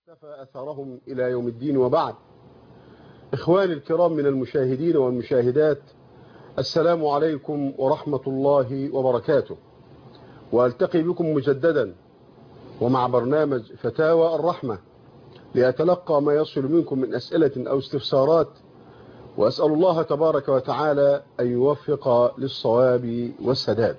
اختفى أثرهم إلى يوم الدين، وبعد. إخواني الكرام من المشاهدين والمشاهدات، السلام عليكم ورحمة الله وبركاته، وألتقي بكم مجددا ومع برنامج فتاوى الرحمة لأتلقى ما يصل منكم من أسئلة أو استفسارات، وأسأل الله تبارك وتعالى أن يوفق للصواب والسداد.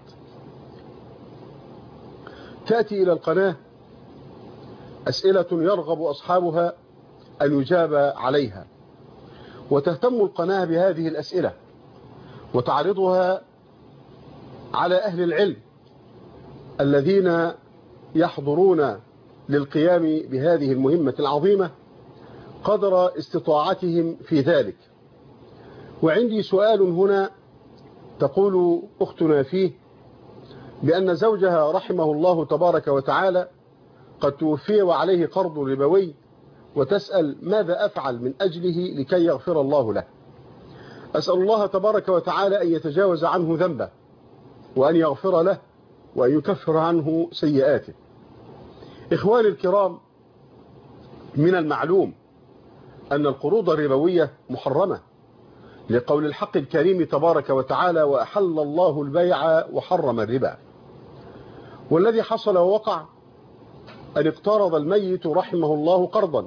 تأتي إلى القناة أسئلة يرغب أصحابها أن يجاب عليها، وتهتم القناة بهذه الأسئلة وتعرضها على أهل العلم الذين يحضرون للقيام بهذه المهمة العظيمة قدر استطاعتهم في ذلك. وعندي سؤال هنا، تقول أختنا فيه بأن زوجها رحمه الله تبارك وتعالى قد توفي وعليه قرض ربوي، وتسأل ماذا أفعل من أجله لكي يغفر الله له. أسأل الله تبارك وتعالى أن يتجاوز عنه ذنبه، وأن يغفر له، وأن يكفر عنه سيئاته. إخواني الكرام، من المعلوم أن القروض الربوية محرمة لقول الحق الكريم تبارك وتعالى: وأحل الله البيع وحرم الربا. والذي حصل ووقع أن اقترض الميت رحمه الله قرضا،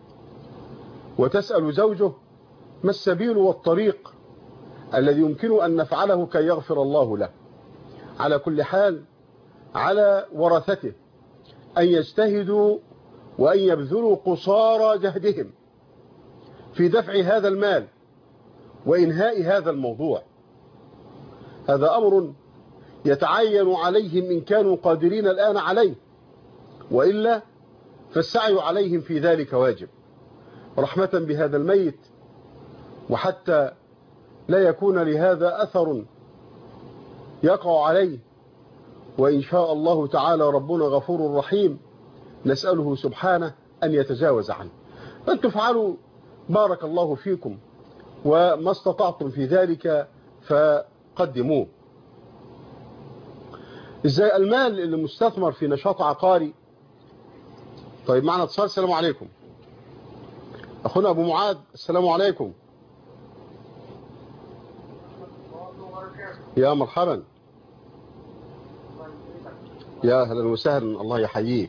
وتسأل زوجه ما السبيل والطريق الذي يمكن أن نفعله كي يغفر الله له. على كل حال، على ورثته أن يجتهدوا وأن يبذلوا قصارى جهدهم في دفع هذا المال وإنهاء هذا الموضوع. هذا أمر يتعين عليهم إن كانوا قادرين الآن عليه، وإلا فالسعي عليهم في ذلك واجب، رحمة بهذا الميت، وحتى لا يكون لهذا أثر يقع عليه. وإن شاء الله تعالى ربنا غفور رحيم، نسأله سبحانه أن يتجاوز عنه. أن تفعلوا بارك الله فيكم، وما استطعتم في ذلك فقدموه. إزاي المال اللي مستثمر في نشاط عقاري؟ طيب، معنا اتصال. السلام عليكم أخونا أبو معاذ. السلام عليكم. يا مرحبا، يا أهلا وسهلا، الله يحييك.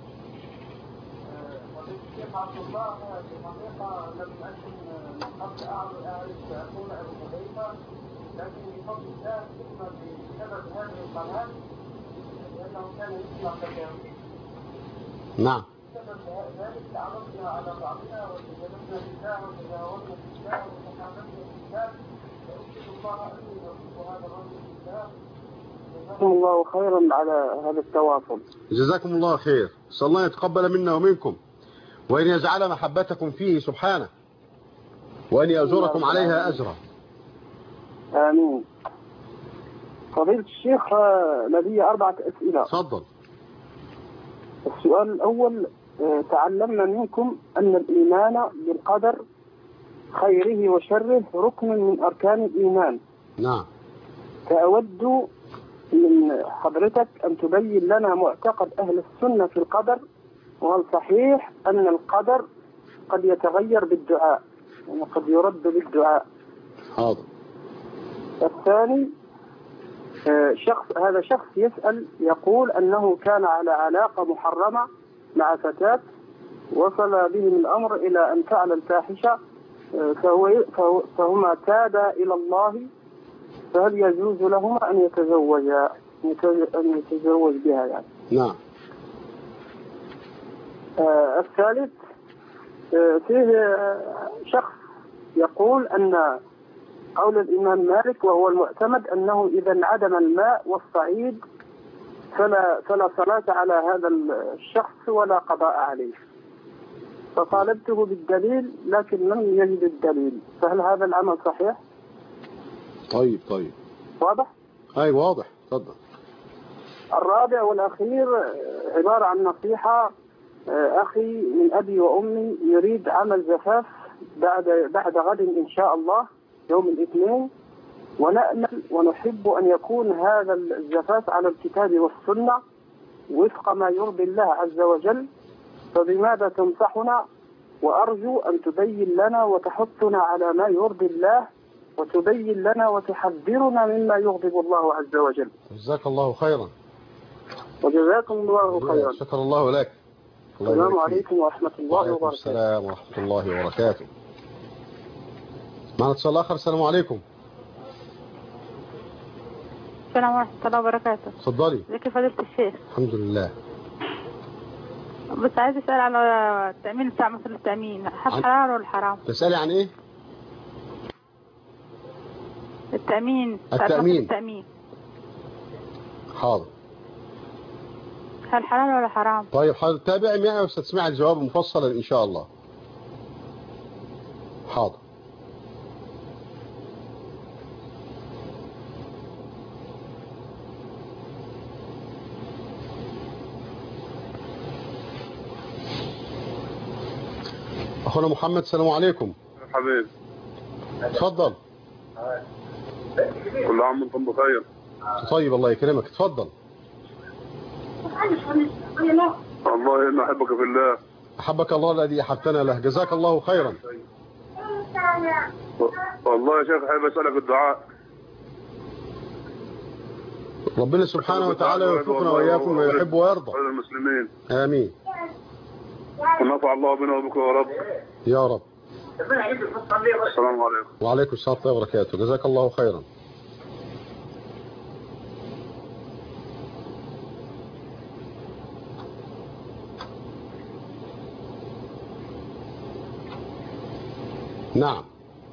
الشيخ عبد الله، في الحقيقة لم أكن من قبل أعرف أقول أبو حذيفة، لكن بفضل الله ثم بسبب هذه القناة، لأنه كان يسمع فتاوي. نعم. بسبب ذلك تعرفنا على بعضنا وتجاوزنا بالله وتجاوزنا بالله وتحاببنا بالله، فأشهد الله أني أحب هذا الرجل بالله. جزاكم الله خيرا على هذا التواصل. جزاكم الله خير، صلى الله يتقبل منا ومنكم، وأن يجعل محبتكم فيه سبحانه، وأن يأجركم عليها أجرا. آمين. فضيلة الشيخ، لدي 4 أسئلة. تفضل. السؤال الأول: تعلمنا منكم أن الإيمان بالقدر خيره وشره ركن من أركان الإيمان. نعم. فأود من حضرتك أن تبين لنا معتقد أهل السنة في القدر، وهل صحيح أن القدر قد يتغير بالدعاء، يعني قد يرد بالدعاء؟ حاضر. الثاني: هذا شخص يسأل، يقول أنه كان على علاقة محرمة مع فتاة، وصل بهم الأمر إلى أن فعل الفاحشة، فهما تابا إلى الله، فهل يجوز لهما أن يتزوج بها يعني؟ نعم. الثالث: فيه شخص يقول أن قول الإمام مالك وهو المعتمد أنه إذا انعدم الماء والصعيد فلا صلاة على هذا الشخص ولا قضاء عليه، فطالبته بالدليل لكن لم يجد الدليل، فهل هذا العمل صحيح؟ طيب. واضح؟ أي واضح. تفضل. الرابع والأخير عبارة عن نصيحة. أخي من أبي وأمي يريد عمل زفاف بعد غد إن شاء الله يوم الاثنين، ونأمل ونحب أن يكون هذا الزفاف على الكتاب والسنة وفق ما يرضي الله عز وجل، فبماذا تنصحنا؟ وأرجو أن تبين لنا وتحثنا على ما يرضي الله، وتبين لنا وتحذرنا مما يغضب الله عز وجل. جزاك الله خيرا. وجزاكم الله خيرا. شكر الله لك. السلام عليكم ورحمة الله وبركاته. السلام ورحمة الله وبركاته. معنا اتصال آخر. السلام عليكم. السلام ورحمة الله وبركاته. اتفضلي. ازيك يا فضيلة الشيخ؟ الحمد لله. بس عايز اسأل على التأمين بتاع مصر التأمين، هل حلال ولا حرام؟ تسألي عن ايه؟ التأمين. التأمين. حاضر. هل حلال ولا حرام؟ طيب حاضر، تابعي معي وستسمعي الجواب مفصلا ان شاء الله. حاضر. أخونا محمد السلام عليكم. حبيبي اتفضل. كل عام وانتم بخير. طيب الله يكرمك، اتفضل. والله إني أحبك في الله. أحبك الله الذي أحبتنا له، جزاك الله خيرا. والله يا شيخ أحب أسألك الدعاء. ربنا سبحانه وتعالى يوفقنا وإياكم ويحب ويرضى. المسلمين. آمين. ونفع الله بنا وبكم يا رب. يا رب. السلام عليكم. وعليكم السلام ورحمة الله وبركاته، جزاك الله خيرا. نعم.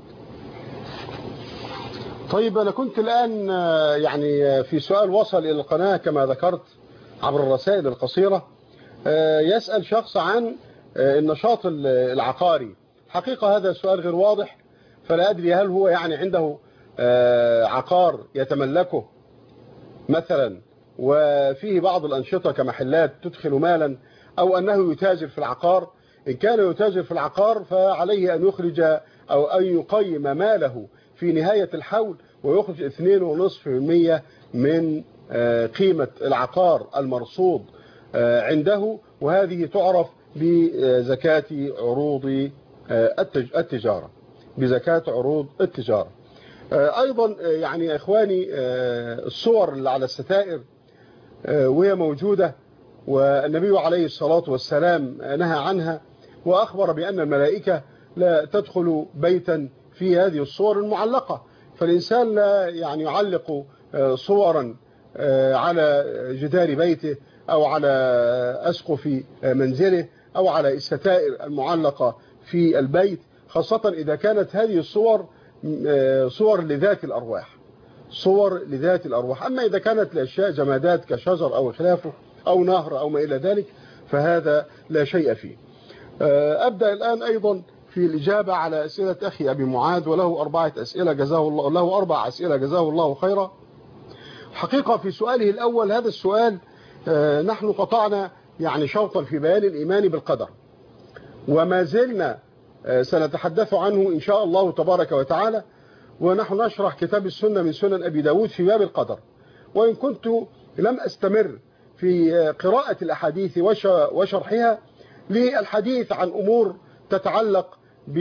طيب أنا كنت الآن يعني في سؤال وصل إلى القناة كما ذكرت عبر الرسائل القصيرة، يسأل شخص عن النشاط العقاري. حقيقة هذا السؤال غير واضح، فلا أدري هل هو يعني عنده عقار يتملكه مثلا وفيه بعض الأنشطة كمحلات تدخل مالا، أو أنه يتاجر في العقار. إن كان يتاجر في العقار فعليه أن يخرج أو أن يقيم ماله في نهاية الحول ويخرج 2.5% من قيمة العقار المرصود عنده، وهذه تعرف بزكاة عروض التجارة، بزكاة عروض التجارة. أيضا يعني يا إخواني الصور اللي على الستائر وهي موجودة، والنبي عليه الصلاة والسلام نهى عنها وأخبر بأن الملائكة لا تدخل بيتا في هذه الصور المعلقة، فالإنسان لا يعني يعلق صورا على جدار بيته أو على أسقف منزله أو على الستائر المعلقة في البيت، خاصة إذا كانت هذه الصور صور لذات الأرواح، صور لذات الأرواح. أما إذا كانت لأشياء جمادات كشجر أو خلافه أو نهر أو ما إلى ذلك فهذا لا شيء فيه. أبدأ الآن أيضا في الإجابة على أسئلة أخي أبي معاذ، وله 4 أسئلة جزاه الله، له 4 أسئلة جزاه الله خيرا. حقيقة في سؤاله الأول، هذا السؤال نحن قطعنا يعني شوطا في بيان الإيمان بالقدر، وما زلنا سنتحدث عنه إن شاء الله تبارك وتعالى، ونحن نشرح كتاب السنة من سنن أبي داود في باب القدر. وإن كنت لم أستمر في قراءة الأحاديث وشرحها للحديث عن أمور تتعلق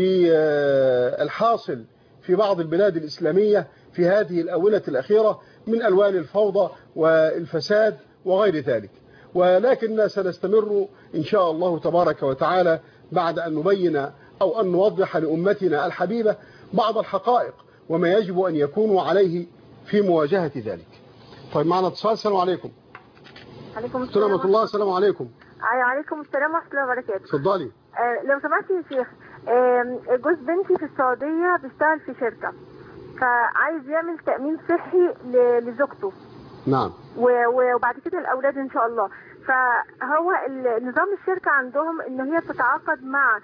بالحاصل في بعض البلاد الإسلامية في هذه الآونة الأخيرة من ألوان الفوضى والفساد وغير ذلك، ولكن سنستمر إن شاء الله تبارك وتعالى بعد أن نبين أو أن نوضح لأمتنا الحبيبة بعض الحقائق وما يجب أن يكونوا عليه في مواجهة ذلك. طيب معنا اتصال. السلام عليكم. عليكم السلام ورحمة الله. السلام عليكم. عليكم السلام ورحمة الله وبركاته. اتفضلي. لو سمحتي يا شيخ، جوز بنتي في السعودية بيشتغل في شركة، فعايز يعمل تأمين صحي لزوجته. نعم. وبعد كده الأولاد إن شاء الله. فهو نظام الشركة عندهم إن هي تتعاقد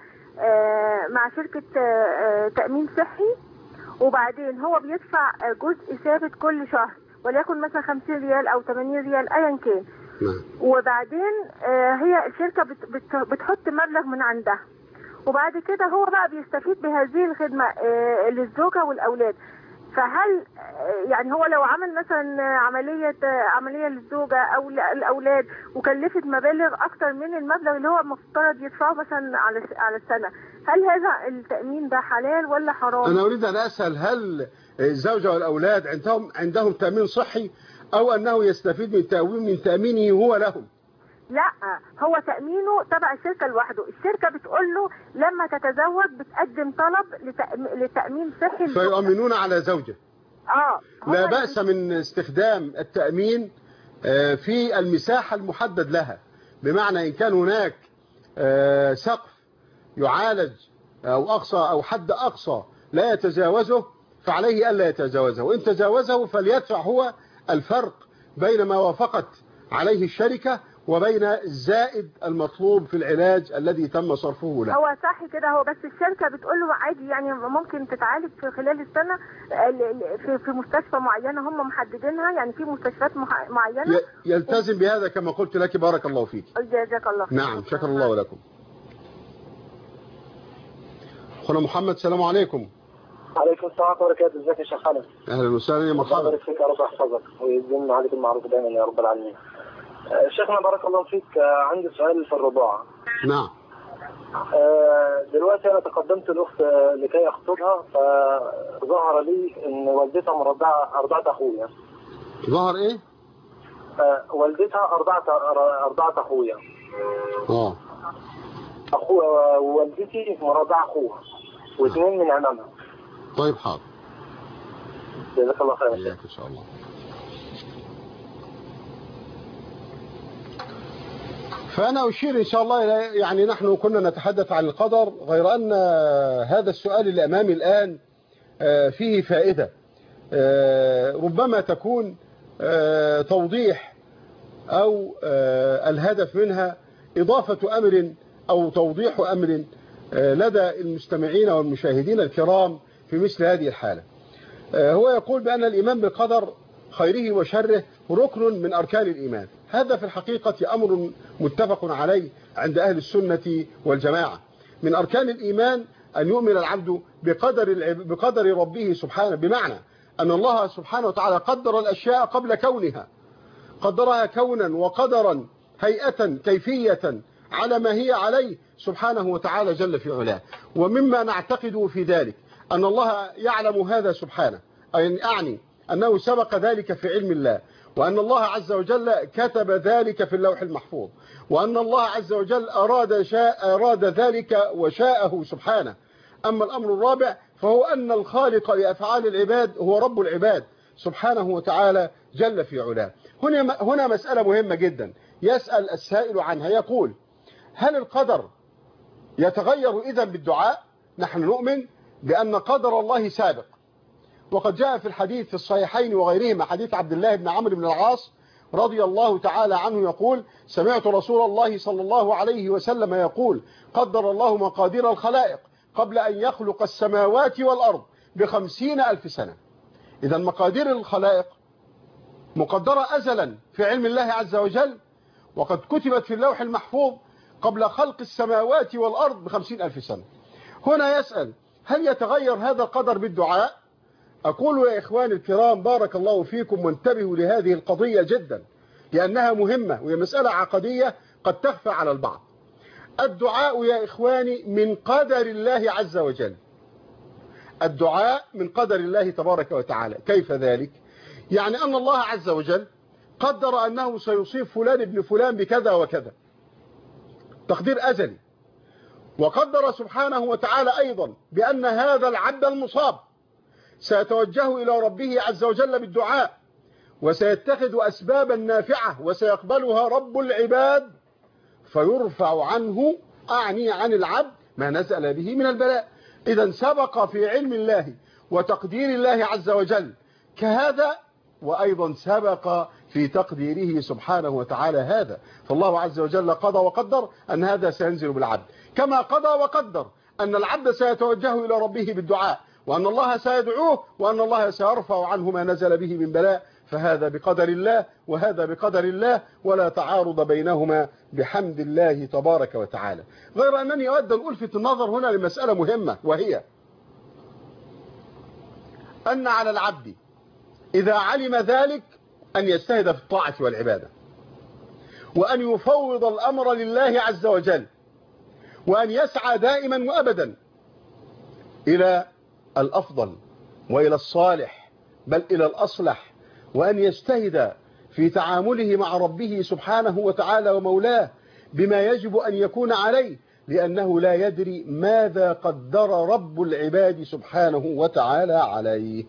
مع شركة تأمين صحي، وبعدين هو بيدفع جزء ثابت كل شهر، وليكن مثلا 50 ريال أو 80 ريال أيا كان. وبعدين هي الشركة بتحط مبلغ من عندها، وبعد كده هو بقى بيستفيد بهذه الخدمة للزوجة والأولاد. فهل يعني هو لو عمل مثلا عملية للزوجة أو الأولاد وكلفت مبالغ أكتر من المبلغ اللي هو المفترض يدفعه مثلا على السنة، هل هذا التأمين ده حلال ولا حرام؟ أنا أريد أن أسأل، هل الزوجة والأولاد عندهم تأمين صحي أو أنه يستفيد من تأمينه هو لهم؟ لا، هو تأمينه تبع الشركة لوحده. الشركة بتقول له لما تتزوج بتقدم طلب لتأمين صحي فيؤمنون على زوجه. لا بأس من استخدام التأمين في المساحة المحدد لها، بمعنى إن كان هناك سقف يعالج أو أقصى أو حد أقصى لا يتجاوزه فعليه ألا يتجاوزه، وإن تجاوزه فليدفع هو الفرق بين ما وافقت عليه الشركة وبين الزائد المطلوب في العلاج الذي تم صرفه له. هو صح كده، هو بس الشركة بتقول له عادي، يعني ممكن تتعالج في خلال السنة في مستشفى معينة هم محددينها، يعني في مستشفيات معينة يلتزم بهذا كما قلت لك. بارك الله فيك. جزاك الله خير. نعم، شكر الله لكم. أخونا محمد، السلام عليكم. عليكم السلام ورحمة الله وبركاته. ازيك يا شيخ خالد؟ اهلا وسهلا يا مرحبا. الله يبارك فيك، يا رب يحفظك ويديم عليك المعروف دائما يا رب العالمين. شيخنا بارك الله فيك، عندي سؤال في الرضاعة. نعم. دلوقتي انا تقدمت الاخت لكي اخطبها، فظهر لي ان والدتها ارضعت اخويا. ظهر ايه؟ والدتها ارضعت اخويا. والدتي مرضعه اخوها واثنين من عمامها. طيب حاضر. جزاك الله خير. إياك إن شاء الله. فأنا أشير إن شاء الله إلى، يعني نحن كنا نتحدث عن القدر، غير أن هذا السؤال اللي أمامي الآن فيه فائدة ربما تكون توضيح أو الهدف منها إضافة أمر أو توضيح أمر لدى المستمعين والمشاهدين الكرام في مثل هذه الحالة. هو يقول بأن الإيمان بالقدر خيره وشره ركن من أركان الإيمان. هذا في الحقيقة أمر متفق عليه عند أهل السنة والجماعة. من أركان الإيمان أن يؤمن العبد بقدر ربه سبحانه، بمعنى أن الله سبحانه وتعالى قدر الأشياء قبل كونها، قدرها كونا وقدرا، هيئة، كيفية، على ما هي عليه سبحانه وتعالى جل في علاه. ومما نعتقد في ذلك أن الله يعلم هذا سبحانه، أعني أنه سبق ذلك في علم الله، وأن الله عز وجل كتب ذلك في اللوح المحفوظ، وأن الله عز وجل أراد ذلك وشاءه سبحانه. أما الأمر الرابع فهو أن الخالق لأفعال العباد هو رب العباد سبحانه وتعالى جل في علاه. هنا مسألة مهمة جدا يسأل السائل عنها، يقول: هل القدر يتغير إذن بالدعاء؟ نحن نؤمن بأن قدر الله سابق، وقد جاء في الحديث في الصحيحين وغيرهما حديث عبد الله بن عمرو بن العاص رضي الله تعالى عنه يقول: سمعت رسول الله صلى الله عليه وسلم يقول: قدر الله مقادير الخلائق قبل أن يخلق السماوات والأرض ب50,000 سنة. إذا مقادير الخلائق مقدرة أزلا في علم الله عز وجل، وقد كتبت في اللوح المحفوظ قبل خلق السماوات والأرض ب50,000 سنة. هنا يسأل: هل يتغير هذا القدر بالدعاء؟ أقول يا إخواني الكرام بارك الله فيكم وانتبهوا لهذه القضية جدا، لأنها مهمة وهي مسألة عقدية قد تخفى على البعض. الدعاء يا إخواني من قدر الله عز وجل، الدعاء من قدر الله تبارك وتعالى. كيف ذلك؟ يعني أن الله عز وجل قدر أنه سيصيب فلان ابن فلان بكذا وكذا، تقدير أزلي، وقدر سبحانه وتعالى أيضا بأن هذا العبد المصاب سيتوجه إلى ربه عز وجل بالدعاء، وسيتخذ أسبابا نافعة وسيقبلها رب العباد، فيرفع عنه، أعني عن العبد، ما نزل به من البلاء. إذا سبق في علم الله وتقدير الله عز وجل كهذا، وأيضا سبق في تقديره سبحانه وتعالى هذا. فالله عز وجل قضى وقدر أن هذا سينزل بالعبد، كما قضى وقدر أن العبد سيتوجه إلى ربه بالدعاء، وأن الله سيدعوه، وأن الله سيرفع عنه ما نزل به من بلاء. فهذا بقدر الله وهذا بقدر الله، ولا تعارض بينهما بحمد الله تبارك وتعالى. غير أنني أود أن ألفت النظر هنا لمسألة مهمة، وهي أن على العبد إذا علم ذلك أن يجتهد في الطاعة والعبادة، وأن يفوض الأمر لله عز وجل، وأن يسعى دائما وأبدا إلى الأفضل وإلى الصالح بل إلى الأصلح، وأن يجتهد في تعامله مع ربه سبحانه وتعالى ومولاه بما يجب أن يكون عليه، لأنه لا يدري ماذا قدر رب العباد سبحانه وتعالى عليه.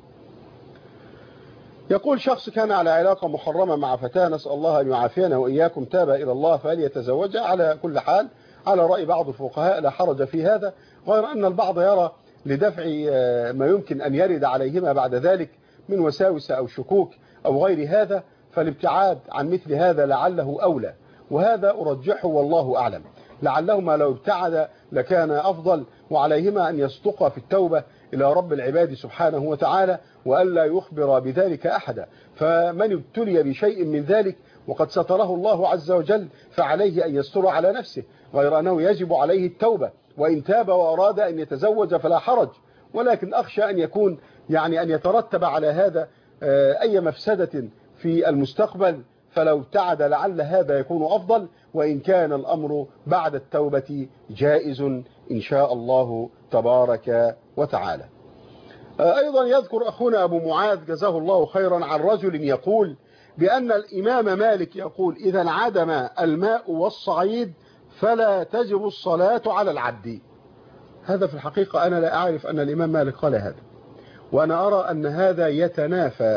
يقول شخص كان على علاقة محرمة مع فتاة، نسأل الله أن يعافينا وإياكم، تاب إلى الله فهل يتزوجها؟ على كل حال على رأي بعض الفقهاء لا حرج في هذا، غير أن البعض يرى لدفع ما يمكن أن يرد عليهما بعد ذلك من وساوس أو شكوك أو غير هذا، فالابتعاد عن مثل هذا لعله أولى، وهذا أرجحه والله أعلم. لعلهما لو ابتعد لكان أفضل، وعليهما أن يصدقا في التوبة إلى رب العباد سبحانه وتعالى وألا يخبر بذلك أحدا. فمن ابتلي بشيء من ذلك وقد ستره الله عز وجل فعليه أن يستر على نفسه، غير أنه يجب عليه التوبة، وإن تاب وأراد أن يتزوج فلا حرج، ولكن أخشى أن يكون أن يترتب على هذا أي مفسدة في المستقبل، فلو ابتعد لعل هذا يكون أفضل، وإن كان الأمر بعد التوبة جائز إن شاء الله تبارك وتعالى. أيضا يذكر أخونا أبو معاذ جزاه الله خيرا عن رجل يقول بأن الإمام مالك يقول إذا انعدم الماء والصعيد فلا تجب الصلاة على العبد. هذا في الحقيقة أنا لا أعرف أن الإمام مالك قال هذا، وأنا أرى أن هذا يتنافى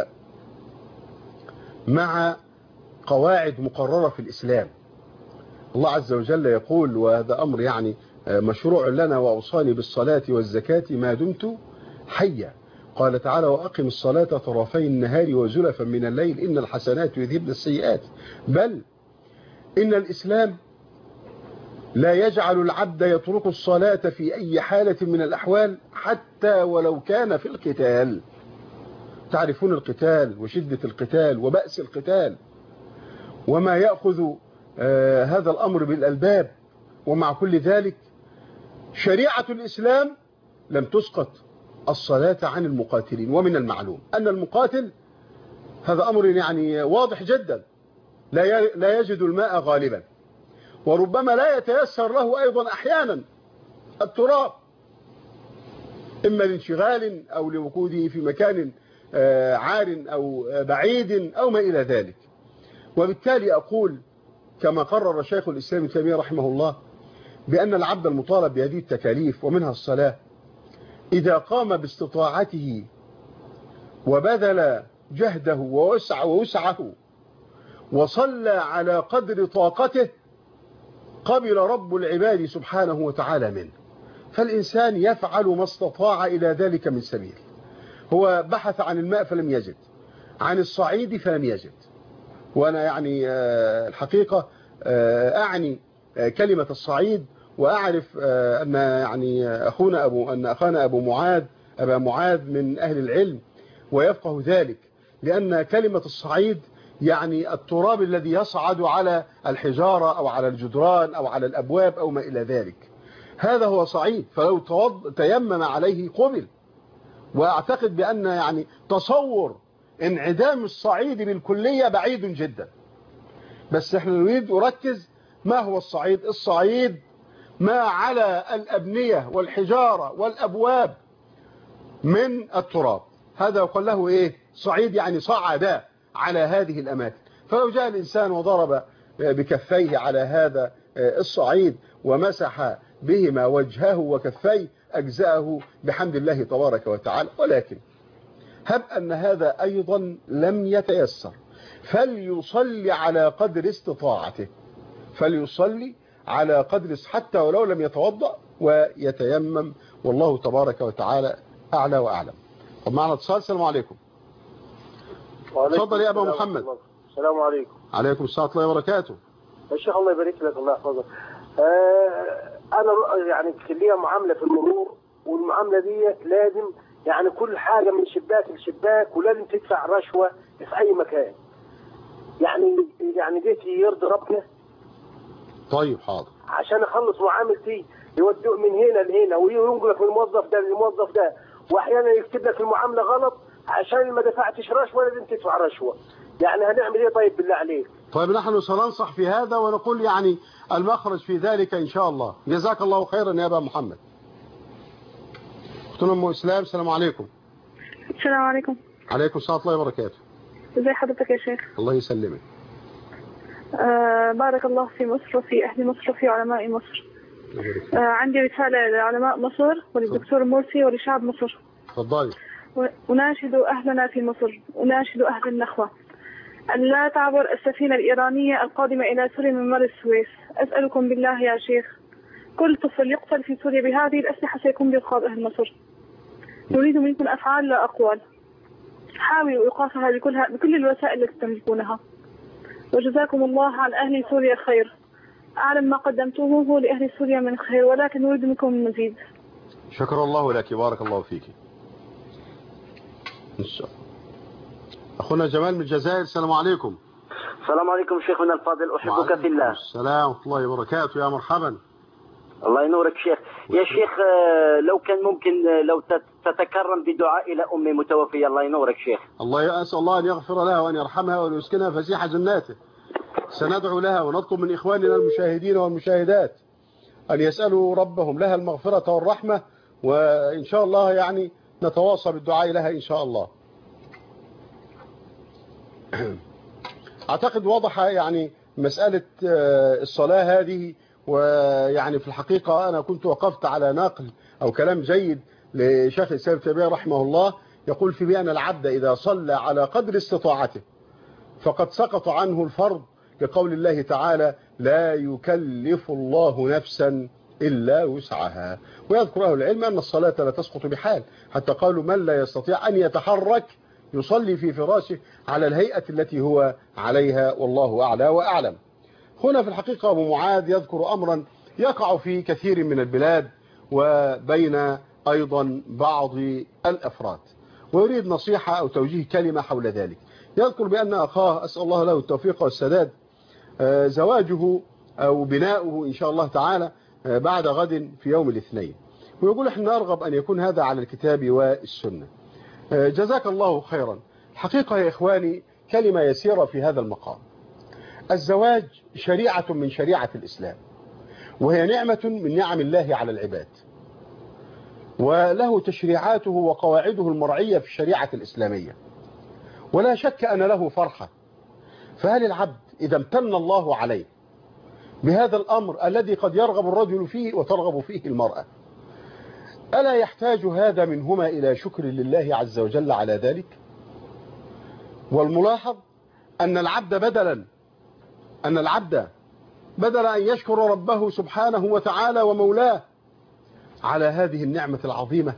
مع قواعد مقررة في الإسلام. الله عز وجل يقول، وهذا أمر مشروع لنا، وأوصاني بالصلاة والزكاة ما دمت حيا. قال تعالى وأقم الصلاة طرفي النهار وزلفا من الليل إن الحسنات يذهبن السيئات. بل إن الإسلام لا يجعل العبد يترك الصلاة في أي حالة من الأحوال حتى ولو كان في القتال. تعرفون القتال وشدة القتال وبأس القتال وما يأخذ هذا الأمر بالألباب، ومع كل ذلك شريعة الإسلام لم تسقط الصلاة عن المقاتلين. ومن المعلوم أن المقاتل هذا أمر واضح جدا لا يجد الماء غالبا، وربما لا يتيسر له أيضا أحيانا التراب، إما لانشغال أو لوقوده في مكان عار أو بعيد أو ما إلى ذلك. وبالتالي أقول كما قرر شيخ الإسلام ابن تيمية رحمه الله بأن العبد المطالب بهذه التكاليف ومنها الصلاة إذا قام باستطاعته وبذل جهده ووسعه وصلى على قدر طاقته قبل رب العباد سبحانه وتعالى منه. فالإنسان يفعل ما استطاع إلى ذلك من سبيل. هو بحث عن الماء فلم يجد، عن الصعيد فلم يجد. وأنا الحقيقة أعني كلمة الصعيد، وأعرف أن أخانا أبا معاذ من أهل العلم ويفقه ذلك، لأن كلمة الصعيد التراب الذي يصعد على الحجارة أو على الجدران أو على الأبواب أو ما إلى ذلك، هذا هو صعيد. فلو تيمم عليه قبل. وأعتقد بأن تصور انعدام الصعيد بالكلية بعيد جدا، بس احنا نريد نركز ما هو الصعيد. الصعيد ما على الأبنية والحجارة والأبواب من التراب، هذا يقول له صعيد، صعد على هذه الأماكن. فلو جاء الإنسان وضرب بكفيه على هذا الصعيد ومسح بهما وجهه وكفيه أجزأه بحمد الله تبارك وتعالى. ولكن هب أن هذا أيضا لم يتيسر فليصلي على قدر استطاعته، فليصلي على قدر حتى ولو لم يتوضأ ويتيمم، والله تبارك وتعالى أعلى وأعلم. طب معنا اتصال. السلام عليكم. تفضل يا أبا محمد. السلام عليكم. عليكم السلام ورحمة الله وبركاته. الشيخ الله يبارك لك الله يحفظك. أنا ليا معاملة في المرور، والمعاملة دي لازم كل حاجة من شباك لشباك، ولازم تدفع رشوة في أي مكان. ديت يرضي ربنا. طيب حاضر. عشان أخلص معاملتي يودوه من هنا لهنا، وينقلك من الموظف ده للموظف ده، وأحيانا يكتب لك المعاملة غلط عشان ما دفعتش رشوه لازم تدفع رشوه. يعني هنعمل ايه طيب بالله عليك؟ طيب نحن سننصح في هذا ونقول يعني المخرج في ذلك إن شاء الله. جزاك الله خيرا يا أبا محمد. أختنا أم إسلام، السلام عليكم. السلام عليكم. عليكم السلام ورحمة الله وبركاته. ازي حضرتك يا شيخ؟ الله يسلمك. بارك الله في مصر وفي أهل مصر وفي علماء مصر. عندي رسالة لعلماء مصر وللدكتور مرسي ولشعب مصر. تفضلي. أناشد أهلنا في مصر، أناشد أهل النخوة أن لا تعبر السفينة الإيرانية القادمة إلى سوريا من مر السويس. أسألكم بالله يا شيخ، كل طفل يقتل في سوريا بهذه الأسلحة سيكون برقاب أهل مصر. نريد منكم أفعال لا أقوال. حاولوا إيقافها بكل الوسائل التي تملكونها. وجزاكم الله عن أهل سوريا خير. أعلم ما قدمتموه لأهل سوريا من خير، ولكن نريد منكم المزيد. شكر الله لك، بارك الله فيك. أخونا جمال من الجزائر، السلام عليكم. السلام عليكم شيخنا الفاضل، أحبك في الله. السلام ورحمة الله وبركاته، يا مرحبا. الله ينورك شيخ. يا شيخ لو كان ممكن لو تتكرم بدعاء إلى أمي متوفية. الله ينورك شيخ. الله أسأل الله أن يغفر لها وأن يرحمها وأن يسكنها فسيح جناته. سندعو لها ونطلب من إخواننا المشاهدين والمشاهدات أن يسألوا ربهم لها المغفرة والرحمة، وإن شاء الله يعني نتواصل بالدعاء لها إن شاء الله. أعتقد وضح يعني مسألة الصلاة هذه، ويعني في الحقيقة أنا كنت وقفت على نقل أو كلام جيد لشيخ الإسلام ابن تيمية رحمه الله، يقول في بأن العبد إذا صلى على قدر استطاعته فقد سقط عنه الفرض، لقول الله تعالى لا يكلف الله نفسا إلا وسعها. ويذكر أهل العلم أن الصلاة لا تسقط بحال، حتى قالوا من لا يستطيع أن يتحرك يصلي في فراشه على الهيئة التي هو عليها، والله أعلى وأعلم. هنا في الحقيقة أبو معاذ يذكر أمرا يقع في كثير من البلاد وبين أيضا بعض الأفراد، ويريد نصيحة أو توجيه كلمة حول ذلك. يذكر بأن أخاه أسأل الله له التوفيق والسداد زواجه أو بناؤه إن شاء الله تعالى بعد غد في يوم الاثنين، ويقول احنا نرغب أن يكون هذا على الكتاب والسنة. جزاك الله خيرا. الحقيقة يا إخواني كلمة يسيرة في هذا المقام. الزواج شريعة من شريعة الإسلام، وهي نعمة من نعم الله على العباد، وله تشريعاته وقواعده المرعية في الشريعة الإسلامية، ولا شك أن له فرحة. فهل العبد إذا امتن الله عليه بهذا الأمر الذي قد يرغب الرجل فيه وترغب فيه المرأة، ألا يحتاج هذا منهما إلى شكر لله عز وجل على ذلك؟ والملاحظ أن العبد بدل أن يشكر ربه سبحانه وتعالى ومولاه على هذه النعمة العظيمة،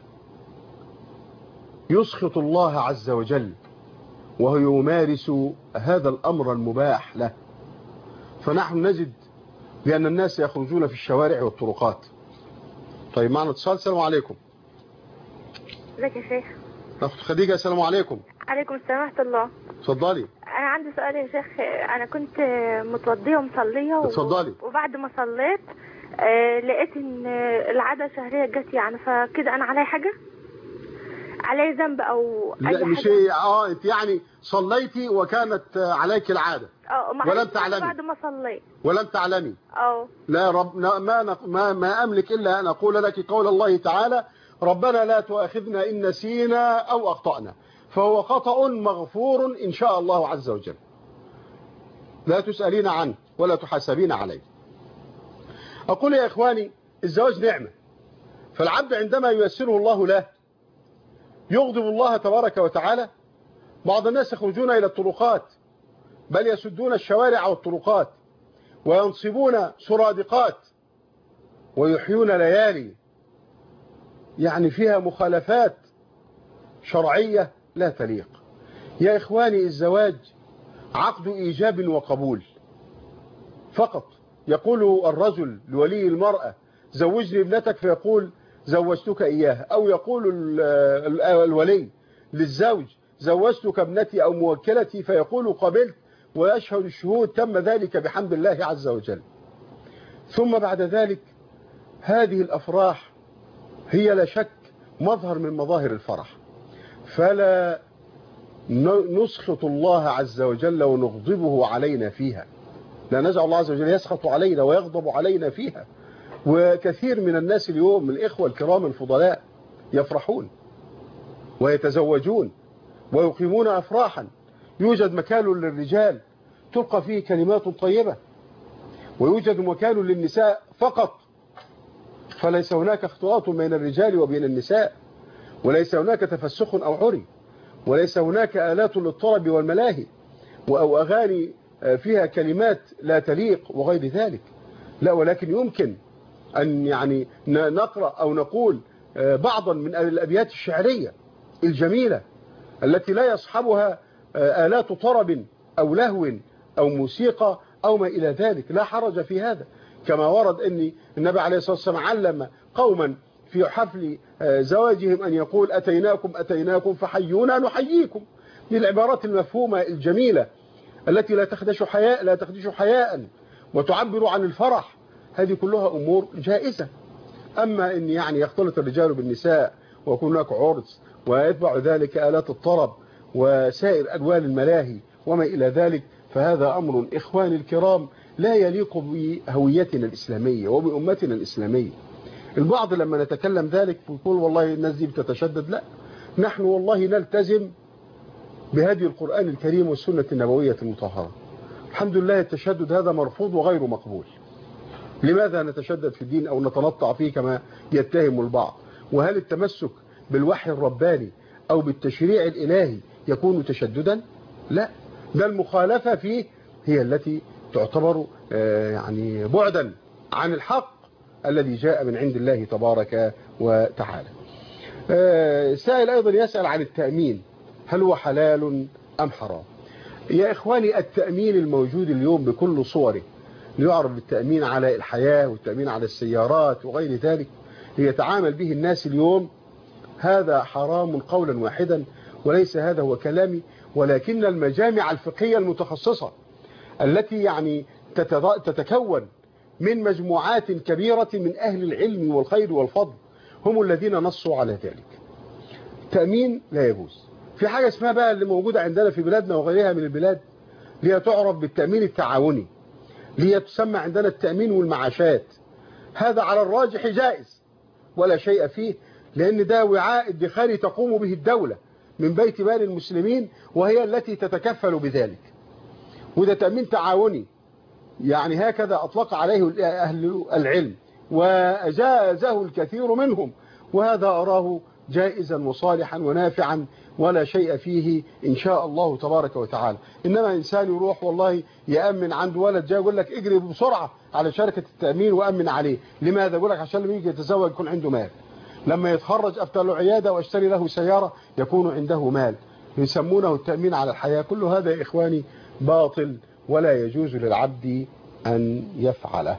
يسخط الله عز وجل وهو يمارس هذا الأمر المباح له. فنحن نجد بأن الناس يخرجون في الشوارع والطرقات. طيب معنا اتصال. السلام عليكم. ازيك يا شيخ؟ أخت خديجة، السلام عليكم. عليكم السلام ورحمة الله. اتفضلي. أنا عندي سؤال يا شيخ. أنا كنت متوضية ومصلية اتفضلي. وبعد ما صليت لقيت إن العادة الشهرية جت، يعني فكده أنا علي حاجة؟ علي ذنب أو أي حاجة؟ لا مش أنت يعني صليتي وكانت عليك العادة ولم تعلمي بعد ما صليت ولم تعلمي. لا رب ما أملك إلا أن أقول لك قول الله تعالى ربنا لا تؤاخذنا إن نسينا أو أخطأنا، فهو خطأ مغفور إن شاء الله عز وجل، لا تسألين عنه ولا تحاسبين عليه. أقول يا إخواني الزواج نعمة، فالعبد عندما ييسره الله له يغضب الله تبارك وتعالى. بعض الناس يخرجون إلى الطرقات، بل يسدون الشوارع والطرقات وينصبون سرادقات ويحيون ليالي يعني فيها مخالفات شرعية لا تليق. يا إخواني الزواج عقد إيجاب وقبول فقط. يقول الرجل لولي المرأة زوجني ابنتك، فيقول زوجتك إياها، أو يقول الولي للزوج زوجتك ابنتي أو موكلتي، فيقول قبلت، ويشهد الشهود تم ذلك بحمد الله عز وجل. ثم بعد ذلك هذه الأفراح هي لا شك مظهر من مظاهر الفرح، فلا نسخط الله عز وجل ونغضبه علينا فيها، لا نجعل الله عز وجل يسخط علينا ويغضب علينا فيها. وكثير من الناس اليوم من الإخوة الكرام الفضلاء يفرحون ويتزوجون ويقيمون أفراحا، يوجد مكان للرجال تلقى فيه كلمات طيبة، ويوجد مكان للنساء فقط، فليس هناك اختلاط بين الرجال وبين النساء، وليس هناك تفسخ أو عري، وليس هناك آلات للطرب والملاهي أو أغاني فيها كلمات لا تليق وغير ذلك. لا، ولكن يمكن أن يعني نقرأ أو نقول بعضا من الأبيات الشعرية الجميلة التي لا يصحبها آلات طرب أو لهو أو موسيقى أو ما إلى ذلك، لا حرج في هذا. كما ورد أن النبي عليه الصلاة والسلام علم قوما في حفل زواجهم أن يقول أتيناكم فحيونا نحييكم، للعبارات المفهومة الجميلة التي لا تخدش حياء وتعبر عن الفرح. هذه كلها أمور جائزة. أما أن يعني يختلط الرجال بالنساء ويكون هناك عرس ويتبع ذلك آلات الطرب وسائر ألوان الملاهي وما إلى ذلك، فهذا أمر إخواني الكرام لا يليق بهويتنا الإسلامية وبأمتنا الإسلامية. البعض لما نتكلم ذلك يقول والله الناس دي بتتشدد. لا، نحن والله نلتزم بهدي القرآن الكريم والسنة النبوية المطهرة. الحمد لله التشدد هذا مرفوض وغير مقبول. لماذا نتشدد في الدين أو نتنطع فيه كما يتهم البعض؟ وهل التمسك بالوحي الرباني أو بالتشريع الإلهي يكون تشددا؟ لا، ده المخالفة فيه هي التي تعتبر يعني بعدا عن الحق الذي جاء من عند الله تبارك وتعالى. سائل أيضا يسأل عن التأمين، هل هو حلال أم حرام؟ يا إخواني، التأمين الموجود اليوم بكل صوره، ليعرف بالتأمين على الحياة والتأمين على السيارات وغير ذلك، ليتعامل به الناس اليوم، هذا حرام قولا واحدا، وليس هذا هو كلامي، ولكن المجامع الفقهية المتخصصة التي يعني تتكون من مجموعات كبيرة من أهل العلم والخير والفضل هم الذين نصوا على ذلك. تأمين لا يجوز. في حاجة اسمها بقى اللي موجودة عندنا في بلادنا وغيرها من البلاد، اللي تعرف بالتأمين التعاوني، اللي تسمى عندنا التأمين والمعاشات. هذا على الراجح جائز ولا شيء فيه، لأن ده وعاء ادخاري تقوم به الدولة من بيت مال المسلمين، وهي التي تتكفل بذلك. وده تأمين تعاوني، يعني هكذا أطلق عليه أهل العلم وجازه الكثير منهم، وهذا أراه جائزا وصالحا ونافعا ولا شيء فيه إن شاء الله تبارك وتعالى. إنما إنسان يروح والله يأمن عنده ولد جاي يقول لك اجري بسرعة على شركة التأمين وأمن عليه. لماذا؟ يقول لك عشان لما يجي يتزوج يكون عنده مال، لما يتخرج أفتح له عيادة واشتري له سيارة يكون عنده مال، يسمونه التأمين على الحياة. كل هذا يا إخواني باطل ولا يجوز للعبد أن يفعله.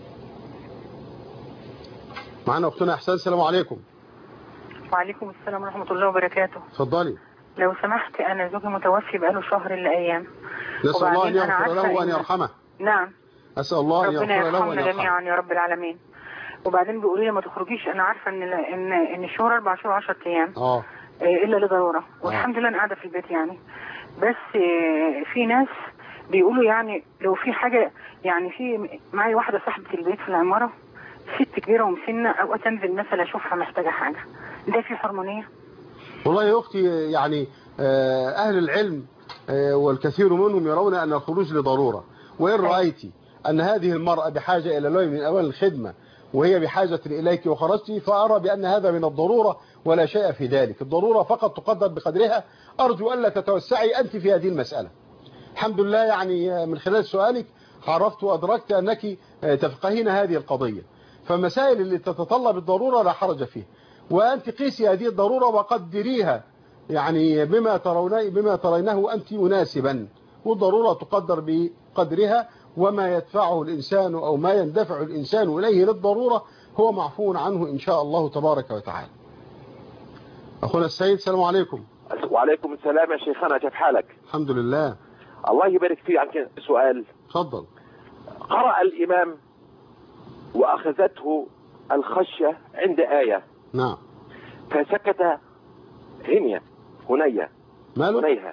معنا أختنا إحسان، السلام عليكم. وعليكم السلام ورحمة الله وبركاته. اتفضلي. لو سمحت، أنا زوجي متوفي بقاله شهر إلا أيام. نسأل الله أن يغفر له وأن يرحمه. نعم، أسأل الله أن يغفر له وأن يرحمه. ربنا يرحمنا جميعا يا رب العالمين. وبعدين بيقولوا لي ما تخرجيش، أنا عارفة إن الشهر 4 شهور 10 أيام إلا لضرورة، والحمد لله أنا قاعدة في البيت يعني. بس في ناس بيقولوا يعني لو في حاجة، يعني في معي واحدة صاحبة البيت في العمارة ست كبيرة ومسنة، أوقات أنزل مثلا أشوفها محتاجة حاجة، ده في حرمانية؟ والله يا أختي، يعني أهل العلم والكثير منهم يرون أن الخروج لضرورة، وإن رأيت أن هذه المرأة بحاجة إلى نوع من أوان الخدمة وهي بحاجة إليك وخرجت، فأرى بأن هذا من الضرورة ولا شيء في ذلك. الضرورة فقط تقدر بقدرها. أرجو ألا تتوسعي أنت في هذه المسألة. الحمد لله يعني من خلال سؤالك عرفت وأدركت أنك تفقهين هذه القضية، فمسائل اللي تتطلب الضرورة لا حرج فيها، وأنت قيسي هذه الضرورة وقدريها يعني بما ترينه أنت مناسبا، والضرورة تقدر بقدرها، وما يدفعه الإنسان أو ما يندفع الإنسان إليه للضرورة هو معفو عنه إن شاء الله تبارك وتعالى. أخونا السيد، السلام عليكم. وعليكم السلام يا شيخنا، كيف حالك؟ الحمد لله. الله يبارك فيك. عندك سؤال. تفضل. قرأ الإمام وأخذته الخشية عند آية. نعم. فسكت هنية. هنيها.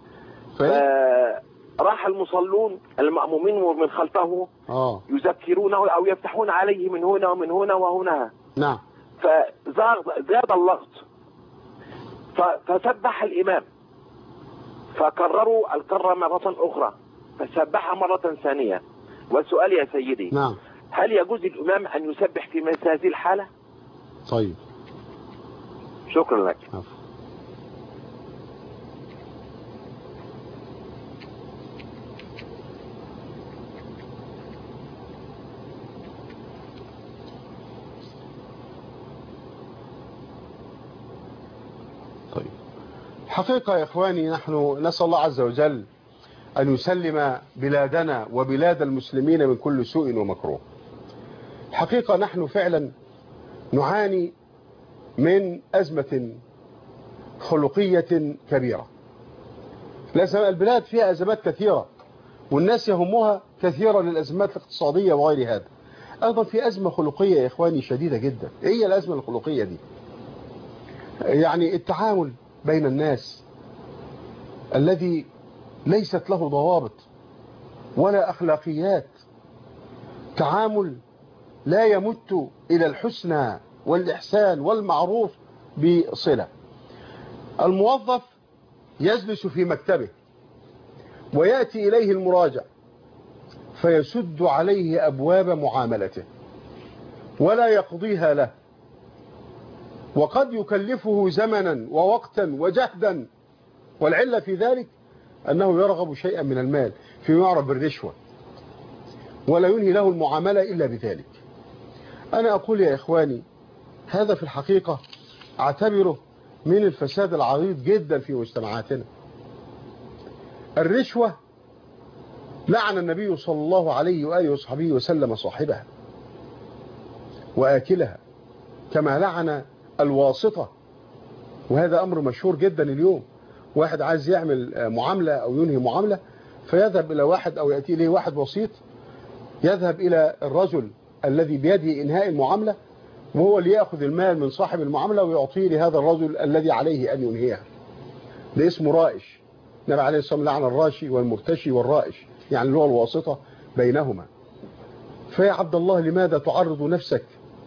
راح المصلون المأمومين ومن خلفه يذكرونه أو يفتحون عليه من هنا ومن هنا وهنا. نعم. فزاد اللغط، فسبح الإمام، فكرروا الكرة مرة أخرى، فسبح مرة ثانية. والسؤال يا سيدي، نعم، هل يجوز الإمام أن يسبح في مثل هذه الحالة؟ طيب، شكرا لك. طيب، حقيقة يا إخواني نحن نسأل الله عز وجل أن يسلم بلادنا وبلاد المسلمين من كل سوء ومكروه. حقيقة نحن فعلا نعاني من أزمة خلقية كبيرة. البلاد فيها أزمات كثيرة والناس يهمها كثيرا للأزمات الاقتصادية وغير هذا. أيضا في أزمة خلقية يا إخواني شديدة جدا. إيه هي الأزمة الخلقية دي؟ يعني التعامل بين الناس الذي ليست له ضوابط ولا أخلاقيات، تعامل لا يمت إلى الحسنى والإحسان والمعروف بصلة. الموظف يجلس في مكتبه ويأتي إليه المراجع فيسد عليه أبواب معاملته ولا يقضيها له، وقد يكلفه زمنا ووقتا وجهدا، والعلة في ذلك أنه يرغب شيئا من المال فيما يعرف بالرشوة ولا ينهي له المعاملة إلا بذلك. أنا أقول يا إخواني هذا في الحقيقة أعتبره من الفساد العريض جدا في مجتمعاتنا. الرشوة لعن النبي صلى الله عليه وآله وصحبه وسلم صاحبها وآكلها، كما لعن الواسطة، وهذا أمر مشهور جدا اليوم. واحد عايز يعمل معاملة أو ينهي معاملة فيذهب إلى واحد أو يأتي إليه واحد وسيط، يذهب إلى الرجل الذي بيده إنهاء المعاملة وهو اللي يأخذ المال من صاحب المعاملة ويعطيه لهذا الرجل الذي عليه أن ينهيها. ده اسمه رائش. النبي عليه الصلاة والسلام لعن الراشي والمرتشي والرائش، يعني اللي هو الواسطة بينهما. فيا عبد الله لماذا تعرض نفسك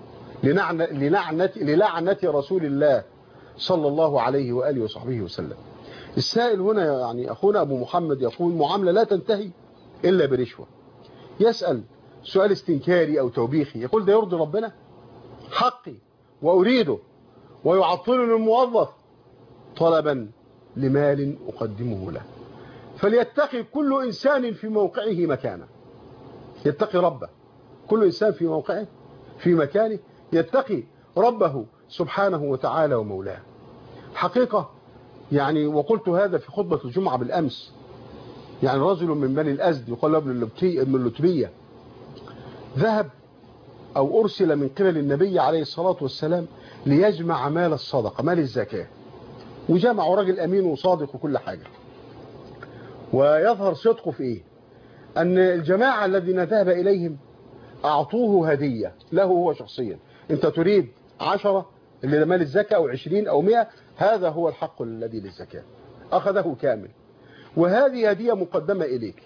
للعنة رسول الله صلى الله عليه وآله وصحبه وسلم؟ السائل هنا يعني أخونا أبو محمد يقول معاملة لا تنتهي إلا برشوة. يسأل سؤال استنكاري أو توبيخي، يقول ده يرضي ربنا؟ حقي وأريده ويعطلني الموظف طلبا لمال أقدمه له. فليتقي كل إنسان في موقعه مكانه، يتقي ربه. كل إنسان في موقعه في مكانه يتقي ربه سبحانه وتعالى ومولاه. حقيقة يعني وقلت هذا في خطبة الجمعة بالأمس، يعني رجل من بني الأزد يقال له ابن اللتبية ذهب أو أرسل من قبل النبي عليه الصلاة والسلام ليجمع مال الصدقة، مال الزكاة، وجمع راجل أمين وصادق وكل حاجة. ويظهر صدقه في إيه؟ أن الجماعة الذين ذهب إليهم أعطوه هدية له هو شخصيا. أنت تريد 10 اللي مال الزكاة أو 20 أو 100، هذا هو الحق الذي للزكاة. أخذه كامل، وهذه هدية مقدمة إليك.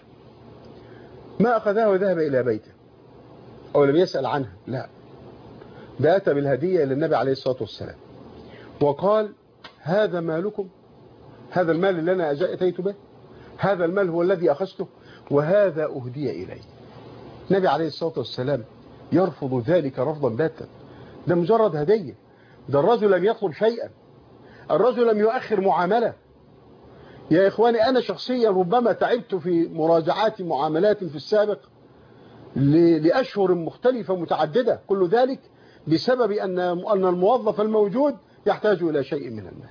ما أخذها وذهب إلى بيته أو لم يسأل عنها، لا، ده أتى بالهدية إلى النبي عليه الصلاة والسلام وقال هذا مالكم، هذا المال اللي أنا أتيت به، هذا المال هو الذي أخذته وهذا أهدي إلي. النبي عليه الصلاة والسلام يرفض ذلك رفضا باتا. ده مجرد هدية، ده الرجل لم يطلب شيئا، الرجل لم يؤخر معاملة. يا إخواني أنا شخصيا ربما تعبت في مراجعات معاملات في السابق لأشهر مختلفة متعددة، كل ذلك بسبب أن الموظف الموجود يحتاج إلى شيء من المال،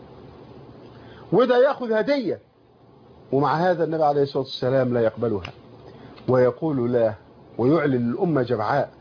وده يأخذ هدية، ومع هذا النبي عليه الصلاة والسلام لا يقبلها ويقول لا، ويعلن الأمة جمعاء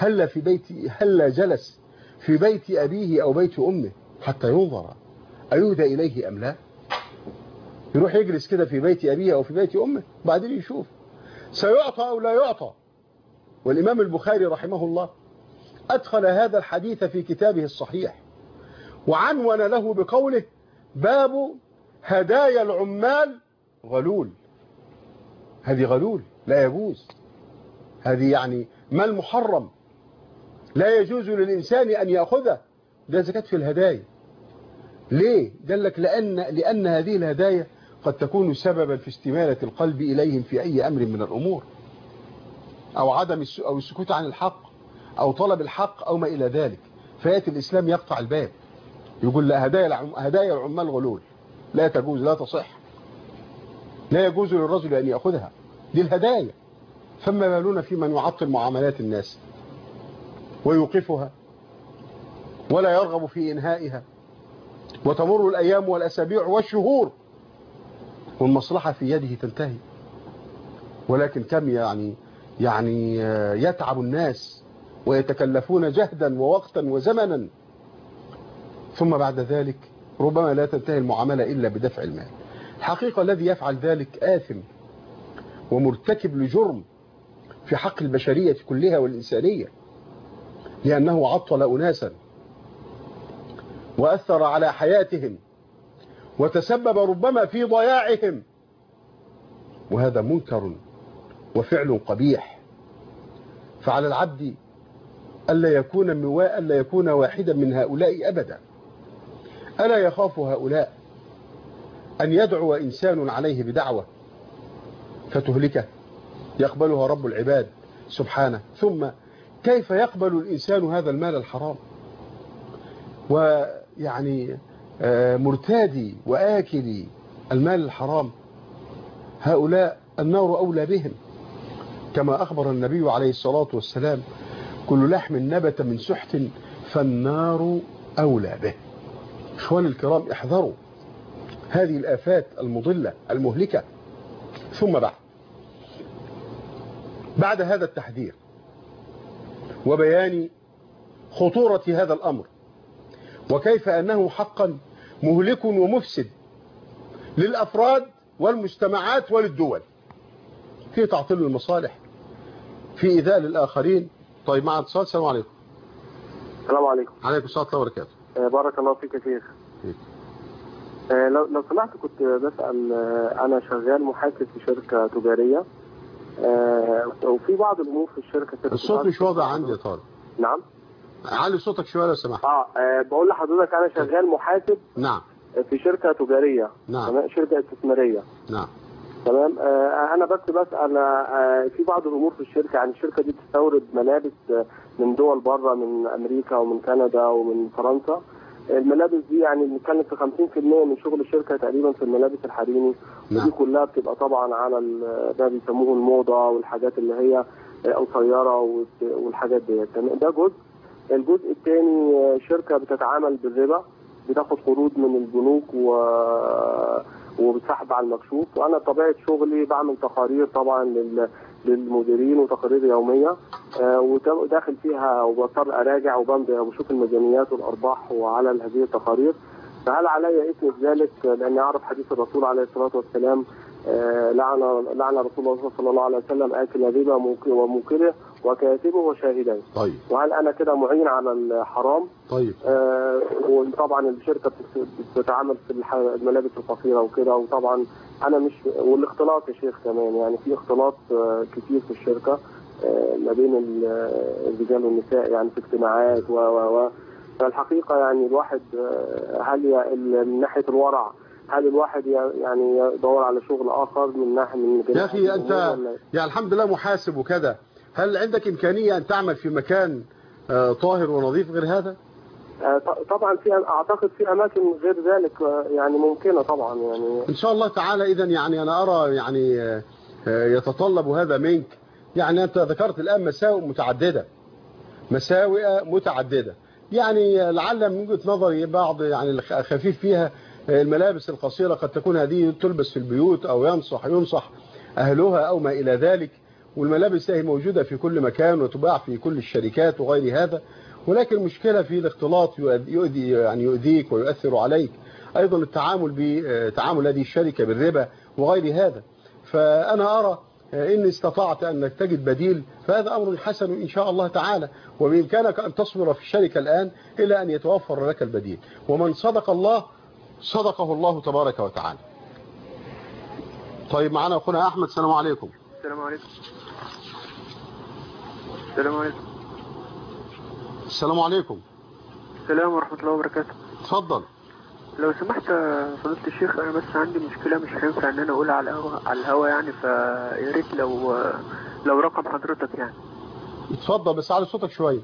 هل جلس في بيت أبيه أو بيت أمه حتى ينظر أيهدى إليه أم لا. يروح يجلس كده في بيت أبيه أو في بيت أمه بعدين يشوف سيعطى أو لا يعطى. والإمام البخاري رحمه الله أدخل هذا الحديث في كتابه الصحيح وعنون له بقوله باب هدايا العمال غلول، هذه غلول لا يجوز، هذه يعني مال محرم لا يجوز للإنسان أن يأخذه، ده زكاة في الهدايا. ليه؟ قال لك لأن هذه الهدايا قد تكون سببا في استمالة القلب إليهم في أي أمر من الأمور، أو عدم أو السكوت عن الحق أو طلب الحق أو ما إلى ذلك، فيأتي الإسلام يقطع الباب يقول لا، هدايا العمال غلول لا تجوز، لا تصح، لا يجوز للرجل أن يأخذها، دي الهدايا. فما بالنا في من يعطل معاملات الناس ويوقفها ولا يرغب في إنهائها، وتمر الأيام والأسابيع والشهور والمصلحة في يده تنتهي، ولكن كم يعني يتعب الناس ويتكلفون جهدا ووقتا وزمنا، ثم بعد ذلك ربما لا تنتهي المعاملة إلا بدفع المال. الحقيقة الذي يفعل ذلك آثم ومرتكب لجرم في حق البشرية كلها والإنسانية، لأنه عطل أناسا وأثر على حياتهم وتسبب ربما في ضياعهم، وهذا منكر وفعل قبيح. فعلى العبد ألا يكون واحدا من هؤلاء أبدا. ألا يخاف هؤلاء أن يدعو إنسان عليه بدعوة فتهلكه يقبلها رب العباد سبحانه؟ ثم كيف يقبل الإنسان هذا المال الحرام؟ ويعني مرتادي وآكلي المال الحرام هؤلاء النار أولى بهم، كما أخبر النبي عليه الصلاة والسلام: كل لحم نبت من سحت فالنار أولى به. إخواني الكرام، احذروا هذه الآفات المضلة المهلكة. ثم بعد هذا التحذير وبيان خطورة هذا الأمر وكيف أنه حقا مهلك ومفسد للأفراد والمجتمعات وللدول، في تعطيل المصالح، في إيذاء للآخرين. طيب، مع اتصال. السلام عليكم. السلام عليكم. عليكم السلام ورحمة الله وبركاته. بارك الله فيك يا شيخ. لو سمحت، كنت بسأل، أنا شغال محاسب في شركة تجارية، وفي بعض الأمور في الشركة. الصوت مش واضح عندي يا طارق. نعم. علي صوتك شوية لو سمحت. بقول لحضرتك أنا شغال محاسب. نعم. في شركة تجارية. نعم. شركة استثمارية. نعم. تمام. أنا بس بسأل، في بعض الأمور في الشركة، يعني الشركة دي بتستورد ملابس من دول بره، من أمريكا ومن كندا ومن فرنسا. الملابس دي يعني بنتكلم في 50% من شغل الشركة تقريبا في الملابس الحريمي. نعم. ودي كلها بتبقى طبعا على ده بيسموه الموضة والحاجات اللي هي القصيرة والحاجات دي. ده جزء. الجزء الثاني، شركة بتتعامل بالربا، بتاخد قروض من البنوك وبتسحب على المكشوف. وانا طبيعه شغلي بعمل تقارير طبعا للمديرين وتقارير يوميه، وداخل فيها وبضطر اراجع وبمضي وبشوف الميزانيات والارباح وعلى هذه التقارير. فهل علي اثم في ذلك؟ لاني اعرف حديث الرسول عليه الصلاه والسلام: لعن رسول الله صلى الله عليه وسلم آكل الربا وموكله وكاتبه وشاهدين. طيب. وهل انا كده معين على الحرام؟ طيب. وطبعا الشركه بتتعامل في الملابس القصيره وكده، وطبعا انا مش، والاختلاط يا شيخ كمان، يعني في اختلاط كتير في الشركه ما بين الرجال والنساء، يعني في اجتماعات فالحقيقه يعني الواحد هل من ناحيه الورع، هل الواحد يعني يدور على شغل اخر من ناحيه يا اخي انت يعني الحمد لله محاسب وكذا، هل عندك امكانيه ان تعمل في مكان طاهر ونظيف غير هذا؟ طبعا اعتقد في اماكن غير ذلك يعني ممكنه طبعا، يعني ان شاء الله تعالى. اذا يعني انا ارى يعني يتطلب هذا منك. يعني انت ذكرت الان مساوئ متعدده، يعني لعل من وجهه نظري بعض يعني الخفيف فيها الملابس القصيرة قد تكون هذه تلبس في البيوت أو ينصح أهلها أو ما إلى ذلك، والملابس هي موجودة في كل مكان وتباع في كل الشركات وغير هذا، ولكن المشكلة في الاختلاط يؤذيك ويؤثر عليك. أيضا التعامل بتعامل هذه الشركة بالربا وغير هذا. فأنا أرى إن استطعت أنك تجد بديل فهذا أمر حسن إن شاء الله تعالى، وبإمكانك أن تصبر في الشركة الآن إلى أن يتوفر لك البديل. ومن صدق الله صدقه الله تبارك وتعالى. طيب معنا أخونا أحمد. السلام عليكم. السلام عليكم. السلام عليكم. السلام عليكم. السلام ورحمة الله وبركاته. اتفضل. لو سمحت فضيلة الشيخ، أنا بس عندي مشكلة مش هينفع إن أنا أقولها على الهوا يعني، فيا ريت لو رقم حضرتك يعني. اتفضل بس على صوتك شوية.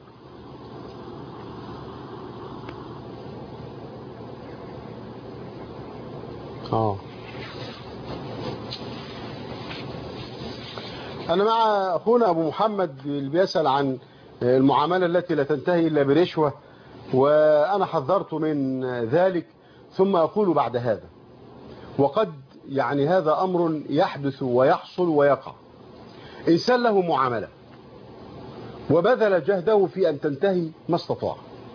أنا مع أخونا أبو محمد اللي بيسأل عن المعاملة التي لا تنتهي إلا برشوة، وأنا حذرت من ذلك. ثم أقول بعد هذا، وقد يعني هذا أمر يحدث ويحصل ويقع. إنسان له معاملة وبذل جهده في أن تنتهي ما استطاع،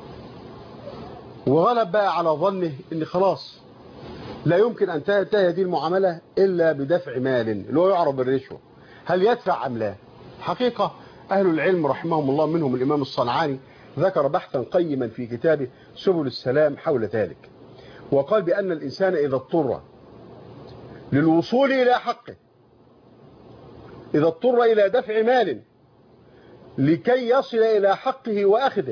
وغلب بقى على ظنه أن خلاص لا يمكن أن تنتهي هذه المعاملة إلا بدفع مال اللي هو يعرف بالرشوة. هل يدفع أم لا؟ حقيقة أهل العلم رحمهم الله منهم الإمام الصنعاني ذكر بحثا قيما في كتابه سبل السلام حول ذلك، وقال بأن الإنسان إذا اضطر للوصول إلى حقه، إذا اضطر إلى دفع مال لكي يصل إلى حقه وأخذه،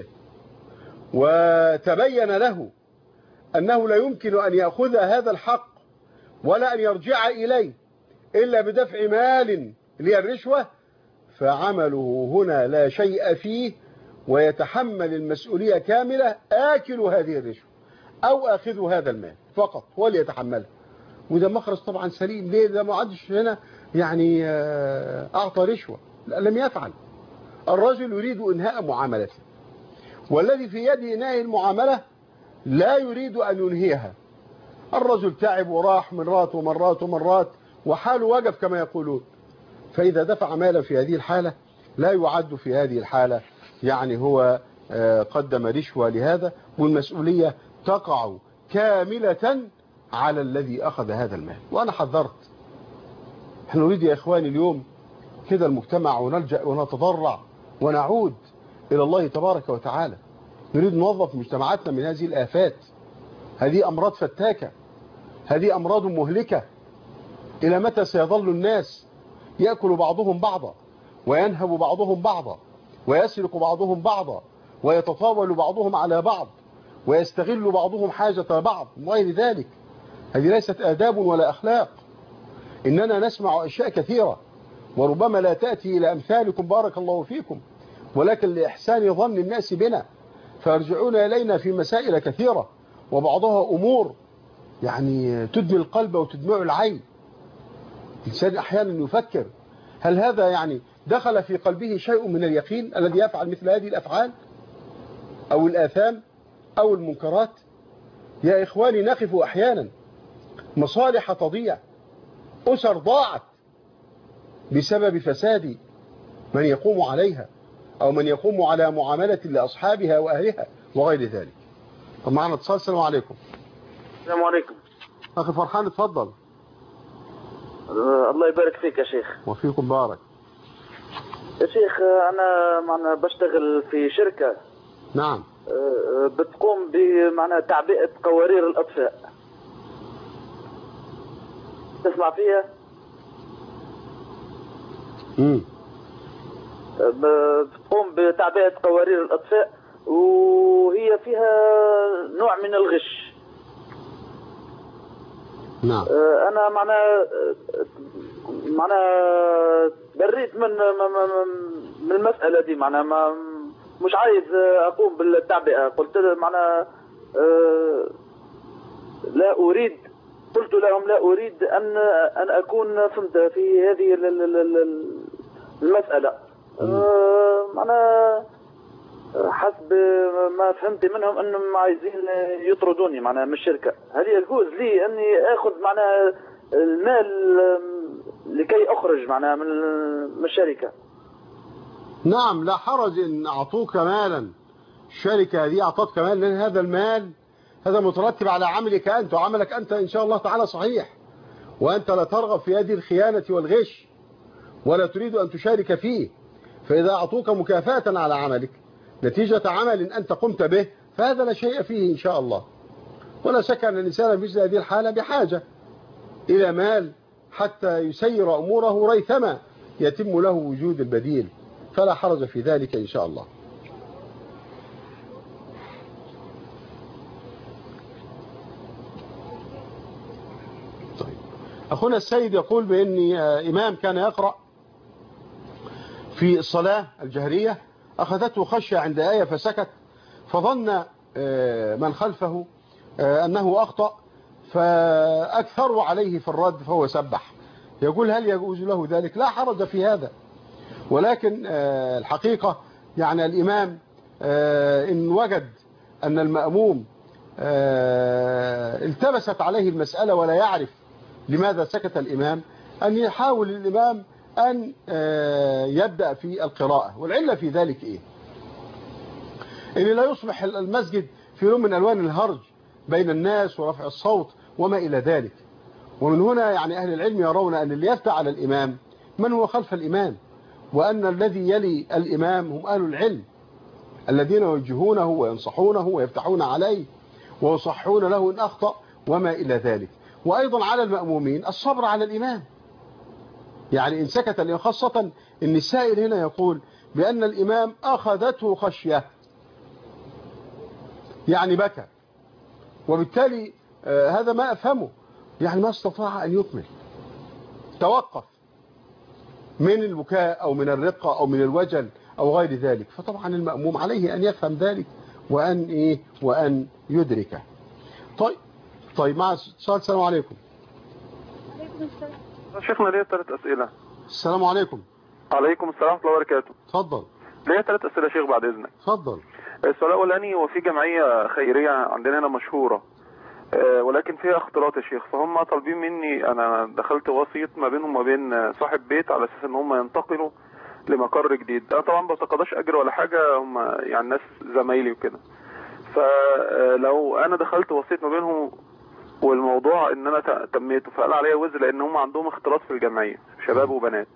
وتبين له أنه لا يمكن أن يأخذ هذا الحق ولا أن يرجع إليه إلا بدفع مال للرشوة، فعمله هنا لا شيء فيه، ويتحمل المسؤولية كاملة آكل هذه الرشوة أو آخذ هذا المال فقط هو اللي يتحمله. وده مخرج طبعا سليم. ليه؟ ده ما عادش هنا يعني أعطى رشوة، لا، لم يفعل. الرجل يريد إنهاء معاملته، والذي في يده إنهاء المعاملة لا يريد أن ينهيها. الرجل تعب وراح مرات ومرات ومرات وحاله وقف كما يقولون، فإذا دفع مالا في هذه الحالة لا يعد في هذه الحالة يعني هو قدم رشوة لهذا، والمسؤولية تقع كاملة على الذي أخذ هذا المال. وأنا حذرت، احنا نريد يا إخواني اليوم كده المجتمع ونلجأ ونتضرع ونعود إلى الله تبارك وتعالى. نريد نوظف مجتمعاتنا من هذه الآفات. هذه أمراض فتاكة، هذه أمراض مهلكة. إلى متى سيظل الناس يأكل بعضهم بعضا وينهب بعضهم بعضا ويسرق بعضهم بعضا ويتطاول بعضهم على بعض ويستغل بعضهم حاجة بعض وغير ذلك؟ هذه ليست آداب ولا أخلاق. إننا نسمع أشياء كثيرة وربما لا تأتي إلى أمثالكم بارك الله فيكم، ولكن لإحسان ظن الناس بنا فيرجعون إلينا في مسائل كثيرة، وبعضها أمور يعني تدمي القلب وتدمع العين. الإنسان أحيانا يفكر هل هذا يعني دخل في قلبه شيء من اليقين الذي يفعل مثل هذه الأفعال أو الآثام أو المنكرات؟ يا إخواني نقف أحيانا مصالح تضيع، أسر ضاعت بسبب فساد من يقوم عليها أو من يقوم على معاملة لأصحابها وأهلها وغير ذلك. طب معنا اتصال. السلام عليكم. السلام عليكم. أخي فرحان اتفضل. الله يبارك فيك يا شيخ. وفيكم بارك. يا شيخ أنا بشتغل في شركة. نعم. بتقوم بمعنى تعبئة قوارير الأطفاء. تسمع فيها؟ بتقوم بتعبئة قوارير الأطفاء وهي فيها نوع من الغش. نعم. أنا معنا بريت من المسألة دي، مش عايز أقوم بالتعبئة. قلت لا أريد، قلت لهم لا أريد أن أكون فهمت في هذه المسألة. حسب ما فهمت منهم أنهم عايزين يطردوني من الشركة. هل يجوز لي أني أخذ المال لكي أخرج من الشركة؟ نعم، لا حرج إن أعطوك مالا. الشركة هذه أعطتك مال، لأن هذا المال هذا مترتب على عملك أنت، وعملك أنت إن شاء الله تعالى صحيح، وأنت لا ترغب في هذه الخيانة والغش ولا تريد أن تشارك فيه. فإذا أعطوك مكافأة على عملك نتيجة عمل أنت قمت به فهذا لا شيء فيه إن شاء الله. ولا شك أن الإنسان في مثل هذه الحالة بحاجة إلى مال حتى يسير أموره ريثما يتم له وجود البديل، فلا حرج في ذلك إن شاء الله. طيب. أخونا السيد يقول بأن إمام كان يقرأ في الصلاة الجهرية أخذته خشية عند آية فسكت، فظن من خلفه أنه أخطأ فأكثروا عليه في الرد فهو سبح. يقول هل يجوز له ذلك؟ لا حرج في هذا، ولكن الحقيقة يعني الإمام إن وجد أن المأموم التبست عليه المسألة ولا يعرف لماذا سكت الإمام، أن يحاول الإمام أن يبدأ في القراءة. والعلة في ذلك إيه؟ إن لا يصبح المسجد في نوع من ألوان الهرج بين الناس ورفع الصوت وما إلى ذلك. ومن هنا يعني أهل العلم يرون أن اللي يفتح على الإمام من هو خلف الإمام، وأن الذي يلي الإمام هم أهل العلم الذين يوجهونه وينصحونه ويفتحون عليه ويصحون له إن أخطأ وما إلى ذلك. وأيضا على المأمومين الصبر على الإمام، يعني إن سكت الإمام، خاصة إن السائل هنا يقول بأن الإمام أخذته خشية، يعني بكى، وبالتالي هذا ما أفهمه، يعني ما استطاع أن يكمل، توقف من البكاء أو من الرقة أو من الوجل أو غير ذلك. فطبعا المأموم عليه أن يفهم ذلك وأن يدركه. طيب مع السؤال. السلام عليكم. شيخنا ليه 3 أسئلة. السلام عليكم. عليكم السلام ورحمة الله وبركاته. اتفضل. ليه 3 أسئلة شيخ بعد إذنك. اتفضل. السؤال الأولاني، وفي جمعية خيرية عندنا هنا مشهورة ولكن فيها اختلاط يا شيخ، فهم طالبين مني، أنا دخلت وسيط ما بينهم وما بين صاحب بيت على أساس إن هم ينتقلوا لمقر جديد. أنا طبعا ما بتقاضاش أجر ولا حاجة، هم يعني ناس زمايلي وكده، فلو أنا دخلت وسيط ما بينهم والموضوع إن أنا تميته، فقال عليا وزر لأن هم عندهم اختلاط في الجمعية شباب وبنات.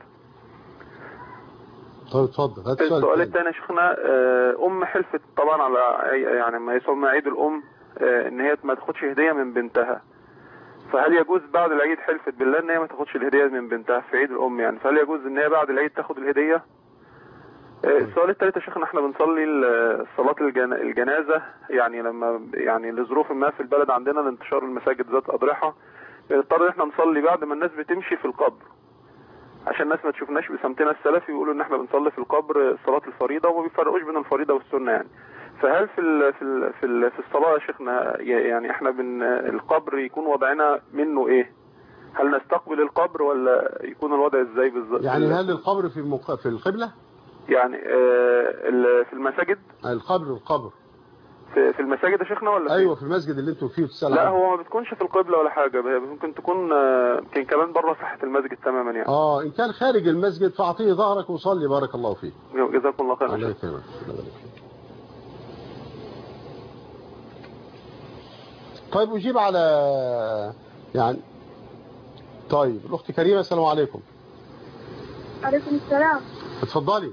طيب اتفضل. السؤال الثاني يا شيخنا، أم حلفت طبعا على يعني ما يسمى عيد الأم ان هي ما تاخدش هديه من بنتها، فهل يجوز بعد العيد، حلفت بالله ان هي ما تاخدش الهديه من بنتها في عيد الام يعني، فهل يجوز ان هي بعد العيد تاخد الهديه؟ السؤال الثالث يا شيخنا، احنا بنصلي صلاه الجنازه يعني لما يعني لظروف ما في البلد عندنا لانتشار المساجد ذات اضرحه، بنضطر ان احنا نصلي بعد ما الناس بتمشي في القبر عشان الناس ما تشوفناش بسمتنا السلفي، ويقولوا ان احنا بنصلي في القبر صلاه الفريضه وما بيفرقوش بين الفريضه والسنه يعني. فهل في الصلاة يا شيخنا يعني احنا القبر يكون وضعنا منه ايه؟ هل نستقبل القبر ولا يكون الوضع ازاي بالظبط؟ يعني هل القبر في القبلة؟ يعني في المساجد؟ القبر في المساجد يا شيخنا ولا ايوه في المسجد اللي انتوا فيه بتسأل لا عنه. هو ما بتكونش في القبلة ولا حاجة، ممكن تكون يمكن كمان بره ساحة المسجد تماما يعني. ان كان خارج المسجد فاعطيه ظهرك وصلي بارك الله فيك. جزاكم الله خير. الله يكرمك. طيب أجيب على يعني طيب الأخت كريمة. السلام عليكم. عليكم السلام. اتفضلي.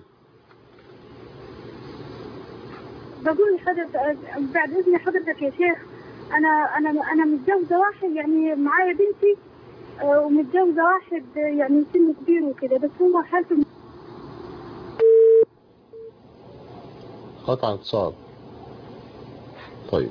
بقول لحضرتك بعد إذن حضرتك يا شيخ، أنا متجوزة واحد يعني معايا بنتي ومتجوزة واحد يعني سنه كبير وكده، بس هو حالته قطع اتصال. طيب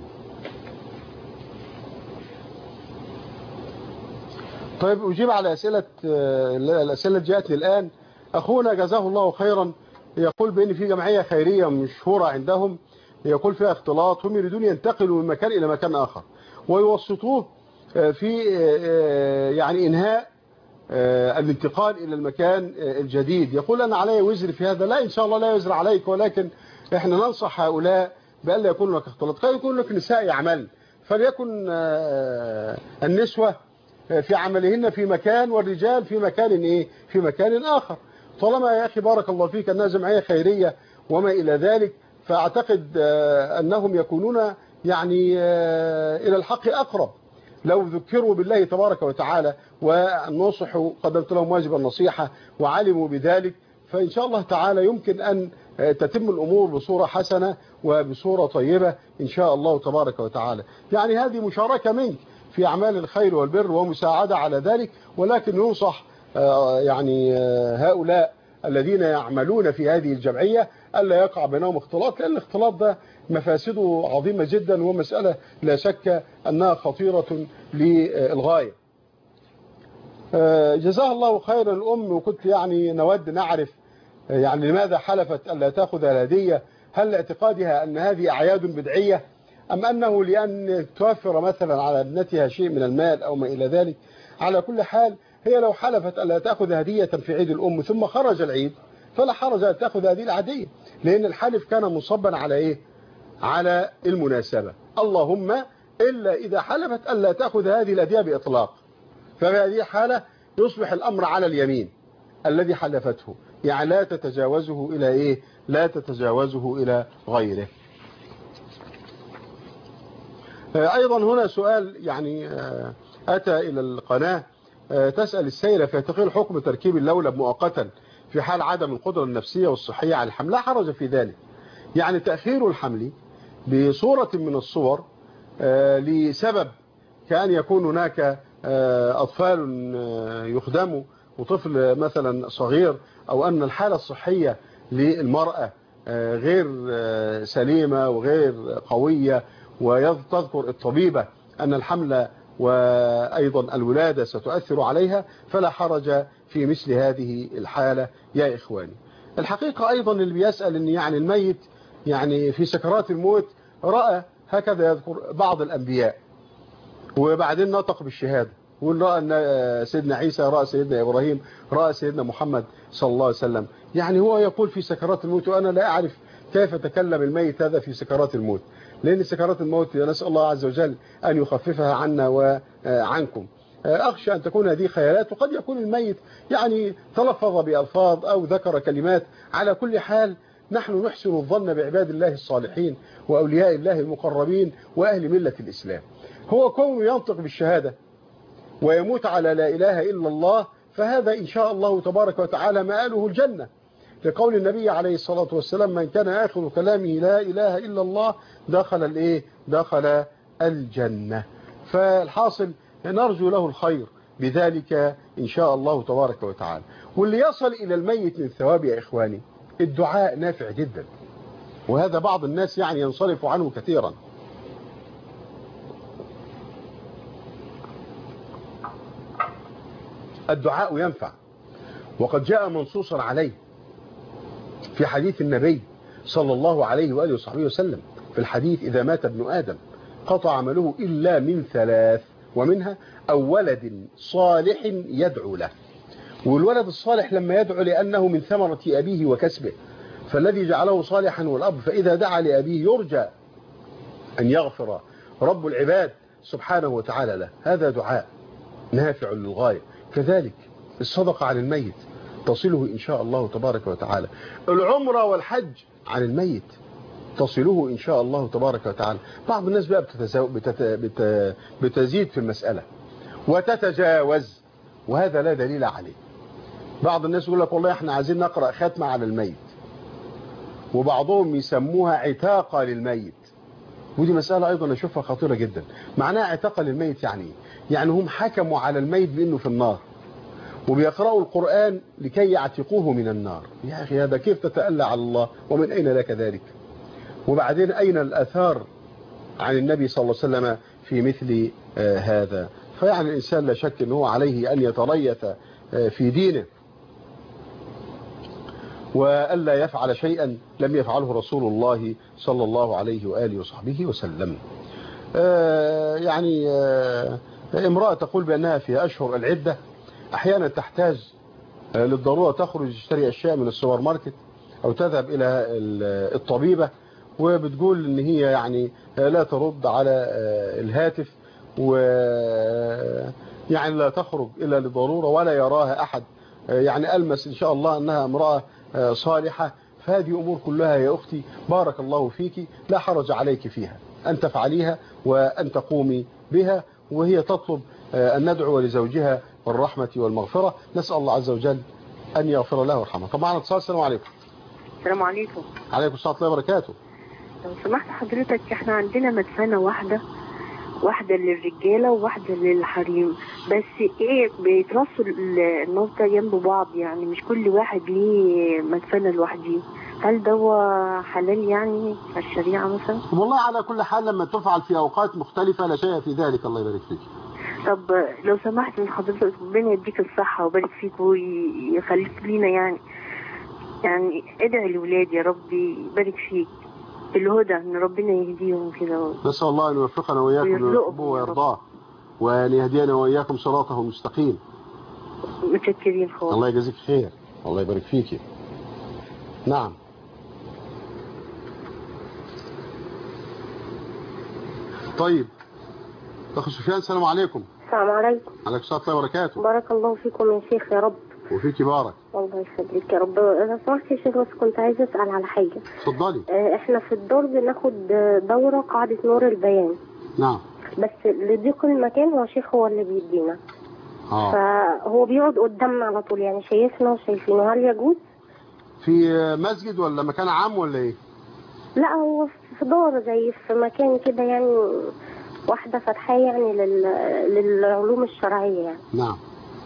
أجيب على الأسئلة اللي جاءتني الآن. أخونا جزاه الله خيرا يقول بأن في جمعية خيرية مشهورة عندهم، يقول فيها اختلاط، هم يريدون ينتقلوا من مكان إلى مكان آخر ويوسطوه في يعني إنهاء الانتقال إلى المكان الجديد. يقول أنا علي وزر في هذا. لا إن شاء الله لا وزر عليك، ولكن إحنا ننصح هؤلاء بألا يكون لك اختلاط. قد يكون لك نساء يعمل، فليكن النسوة في عملهن في مكان والرجال في مكان في مكان آخر. طالما يا أخي بارك الله فيك أنها جمعية خيرية وما إلى ذلك، فأعتقد أنهم يكونون يعني إلى الحق أقرب لو ذكروا بالله تبارك وتعالى ونصحوا، قدمت لهم واجب النصيحة وعلموا بذلك، فإن شاء الله تعالى يمكن أن تتم الأمور بصورة حسنة وبصورة طيبة إن شاء الله تبارك وتعالى. يعني هذه مشاركة منك في أعمال الخير والبر ومساعدة على ذلك، ولكن ينصح يعني هؤلاء الذين يعملون في هذه الجمعية ألا يقع بينهم اختلاط، لأن الاختلاط ده مفاسده عظيمة جدا ومسألة لا شك أنها خطيرة للغاية. جزاها الله خيرا الأم، وكنت يعني نود نعرف يعني لماذا حلفت ألا تأخذ الهدية؟ هل لاعتقادها أن هذه أعياد بدعية، أم أنه لأن توفر مثلا على ابنتها شيء من المال أو ما إلى ذلك؟ على كل حال هي لو حلفت ألا تأخذ هدية في عيد الأم ثم خرج العيد فلا حرج أن تأخذ هذه العادية، لأن الحلف كان مصبا على إيه؟ على المناسبة. اللهم إلا إذا حلفت ألا تأخذ هذه الهدية بإطلاق، ففي هذه الحالة يصبح الأمر على اليمين الذي حلفته، يعني لا تتجاوزه إلى إيه؟ لا تتجاوزه إلى غيره. أيضا هنا سؤال يعني أتى إلى القناة، تسأل السيدة في تقيل حكم تركيب اللولب مؤقتا في حال عدم القدرة النفسية والصحية على الحمل. لا حرج في ذلك، يعني تأخير الحمل بصورة من الصور لسبب كأن يكون هناك أطفال يخدموا وطفل مثلا صغير، أو أن الحالة الصحية للمرأة غير سليمة وغير قوية، وتذكر الطبيبة أن الحمل وأيضا الولادة ستؤثر عليها، فلا حرج في مثل هذه الحالة يا إخواني. الحقيقة أيضا اللي بيسأل أن يعني الميت يعني في سكرات الموت رأى، هكذا يذكر بعض الأنبياء وبعدين نطق بالشهادة، ورأى أن سيدنا عيسى، رأى سيدنا إبراهيم، رأى سيدنا محمد صلى الله عليه وسلم. يعني هو يقول في سكرات الموت، وأنا لا أعرف كيف تكلم الميت هذا في سكرات الموت، لأن سكرات الموت نسأل الله عز وجل أن يخففها عنا وعنكم. أخشى أن تكون هذه خيالات، وقد يكون الميت يعني تلفظ بألفاظ أو ذكر كلمات. على كل حال نحن نحسن الظن بعباد الله الصالحين وأولياء الله المقربين وأهل ملة الإسلام. هو كونه ينطق بالشهادة ويموت على لا إله إلا الله، فهذا إن شاء الله تبارك وتعالى مآله الجنة، لقول النبي عليه الصلاة والسلام: من كان آخر كلامه لا إله إلا الله دخل الإيه؟ دخل الجنة. فالحاصل نرجو له الخير بذلك إن شاء الله تبارك وتعالى. واللي يصل إلى الميت من ثواب يا إخواني الدعاء نافع جدا، وهذا بعض الناس يعني ينصرف عنه كثيرا. الدعاء ينفع، وقد جاء منصوصا عليه في حديث النبي صلى الله عليه وآله وصحبه وسلم. في الحديث: إذا مات ابن آدم قطع عمله إلا من ثلاث، ومنها أو ولد صالح يدعو له. والولد الصالح لما يدعو لأنه من ثمرة أبيه وكسبه، فالذي جعله صالحا والأب، فإذا دعا لأبيه يرجى أن يغفر رب العباد سبحانه وتعالى له. هذا دعاء نافع للغاية. كذلك الصدقة عن الميت تصله إن شاء الله تبارك وتعالى. العمرة والحج عن الميت تصله إن شاء الله تبارك وتعالى. بعض الناس بقى بتزيد في المسألة وتتجاوز، وهذا لا دليل عليه. بعض الناس يقول لك والله احنا عايزين نقرأ ختمة على الميت، وبعضهم يسموها عتاقة للميت، ودي مسألة أيضا نشوفها خطيرة جدا. معناها عتاقة للميت يعني هم حكموا على الميت بأنه في النار، وبيقرأوا القرآن لكي يعتقوه من النار. يا أخي هذا كيف تتألى على الله؟ ومن أين لك ذلك؟ وبعدين أين الأثار عن النبي صلى الله عليه وسلم في مثل هذا؟ فيعني الإنسان لا شك أنه عليه أن يتريث في دينه، وألا يفعل شيئا لم يفعله رسول الله صلى الله عليه وآله وصحبه وسلم. يعني امرأة تقول بأنها في أشهر العدة أحيانا تحتاج للضرورة تخرج تشتري أشياء من السوبر ماركت أو تذهب إلى الطبيبة، وبتقول إن هي يعني لا ترد على الهاتف، ويعني لا تخرج إلا لضرورة ولا يراها أحد. يعني ألمس إن شاء الله أنها امرأة صالحة. فهذه أمور كلها يا أختي بارك الله فيك لا حرج عليك فيها، أن تفعليها وأن تقومي بها. وهي تطلب أن ندعو لزوجها بالرحمة والمغفرة. نسأل الله عز وجل أن يغفر له ويرحمه. طبعا اتصال. السلام عليكم. السلام عليكم. عليكم السلام ورحمة الله وبركاته. لو سمحت حضرتك، احنا عندنا مدفنة واحدة للرجالة وواحدة للحريم، بس ايه بيترصوا الناس ده جنب بعض، يعني مش كل واحد ليه مدفنة لوحده. هل ده حلال يعني في الشريعة مثلا؟ والله على كل حال لما تفعل في أوقات مختلفة لا شيء في ذلك. الله يبارك فيك. طب لو سمحت من حضرتك، ربنا يديك الصحة ويبارك فيك ويخليك لينا يعني ادعي لولادي يا رب يبارك فيك الهدى، ان ربنا يهديهم كده. نسأل الله ان يوفقنا واياكم ويحبه ويرضاه وان يهدينا واياكم صراطه المستقيم. متشكرين خالص. الله يجزيك خير. الله يبارك فيك. نعم. طيب اخو سفيان، السلام عليكم. السلام عليكم. عليكم السلام ورحمه الله وبركاته. بارك الله فيكم يا شيخ يا رب. وفيك بارك. الله يخليك يا رب. انا سمحت يا شيخ، بس كنت عايزه اسال على حاجه. اتفضلي. احنا في الدار بناخد دوره قاعده نور البيان. نعم. بس لضيق المكان هو شيخ هو اللي بيدينا. فهو بيقعد قدامنا على طول، يعني شايفنا وشايفينه. هل يجوز؟ في مسجد ولا مكان عام ولا ايه؟ لا، هو في دار زي في مكان كده، يعني واحده فتحاه يعني للعلوم الشرعيه يعني. نعم.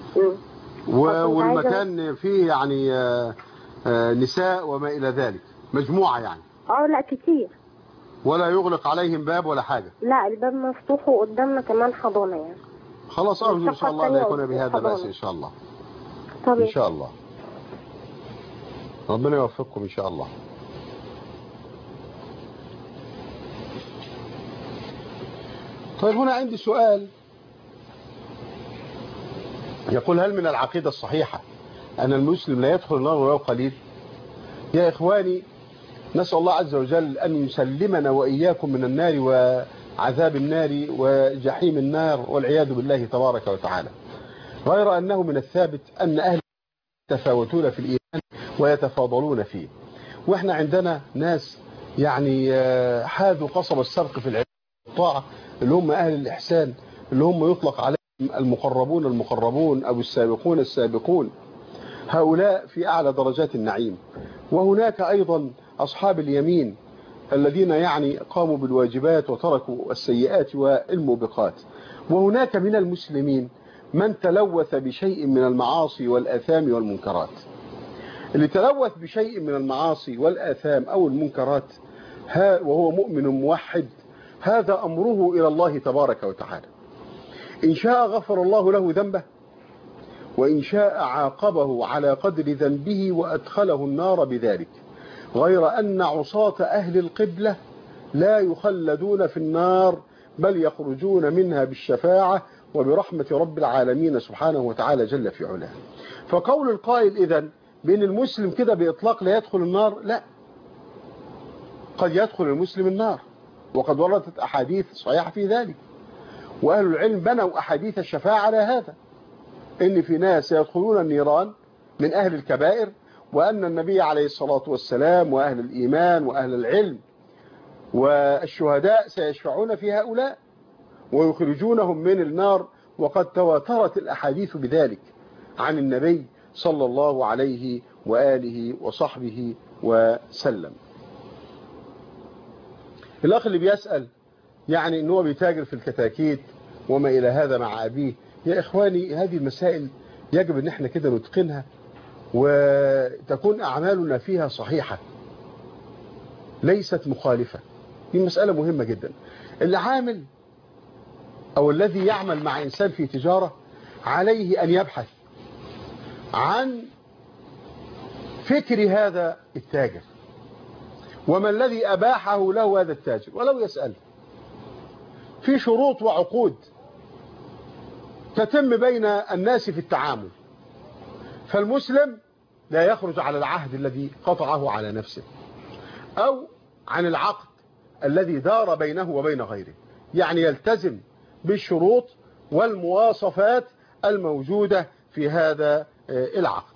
والمكان فيه يعني نساء وما إلى ذلك، مجموعة يعني؟ لا كتير. ولا يغلق عليهم باب ولا حاجة؟ لا، الباب مفتوح وقدامنا كمان حضانة يعني. خلاص أرجو إن شاء الله لا يكون بهذا بأس إن شاء الله. طبعا. إن شاء الله ربنا يوفقكم إن شاء الله. طيب هنا عندي سؤال يقول: هل من العقيدة الصحيحة أن المسلم لا يدخل النار ولو قليل؟ يا إخواني، نسأل الله عز وجل أن يسلمنا وإياكم من النار وعذاب النار وجحيم النار والعياذ بالله تبارك وتعالى. غير أنه من الثابت أن أهل يتفاوتون في الإيمان ويتفاضلون فيه، وإحنا عندنا ناس يعني حاذوا قصب السبق في العلم والطاعة، اللي هم أهل الإحسان، اللي هم يطلق عليهم المقربون أو السابقون. هؤلاء في أعلى درجات النعيم. وهناك أيضا أصحاب اليمين الذين يعني قاموا بالواجبات وتركوا السيئات والموبقات. وهناك من المسلمين من تلوث بشيء من المعاصي والآثام والمنكرات. اللي تلوث بشيء من المعاصي والآثام أو المنكرات وهو مؤمن موحد، هذا أمره إلى الله تبارك وتعالى. إن شاء غفر الله له ذنبه، وإن شاء عاقبه على قدر ذنبه وأدخله النار بذلك. غير أن عصاة أهل القبلة لا يخلدون في النار، بل يخرجون منها بالشفاعة وبرحمة رب العالمين سبحانه وتعالى جل في علاه. فقول القائل إذن بأن المسلم كده بإطلاق لا يدخل النار، لا، قد يدخل المسلم النار، وقد وردت أحاديث صحيحة في ذلك، وأهل العلم بنوا أحاديث الشفاعة على هذا، إن في ناس يدخلون النيران من أهل الكبائر، وأن النبي عليه الصلاة والسلام وأهل الإيمان وأهل العلم والشهداء سيشفعون في هؤلاء ويخرجونهم من النار، وقد تواترت الأحاديث بذلك عن النبي صلى الله عليه وآله وصحبه وسلم. الأخ اللي بيسأل يعني إنه بيتاجر في الكتاكيت وما إلى هذا مع أبيه، يا إخواني هذه المسائل يجب أن احنا كده نتقنها وتكون أعمالنا فيها صحيحة ليست مخالفة. دي مسألة مهمة جدا. العامل أو الذي يعمل مع إنسان في تجارة عليه أن يبحث عن فكر هذا التاجر وما الذي أباحه له هذا التاجر، ولو يسأل. في شروط وعقود تتم بين الناس في التعامل، فالمسلم لا يخرج على العهد الذي قطعه على نفسه أو عن العقد الذي دار بينه وبين غيره، يعني يلتزم بالشروط والمواصفات الموجودة في هذا العقد.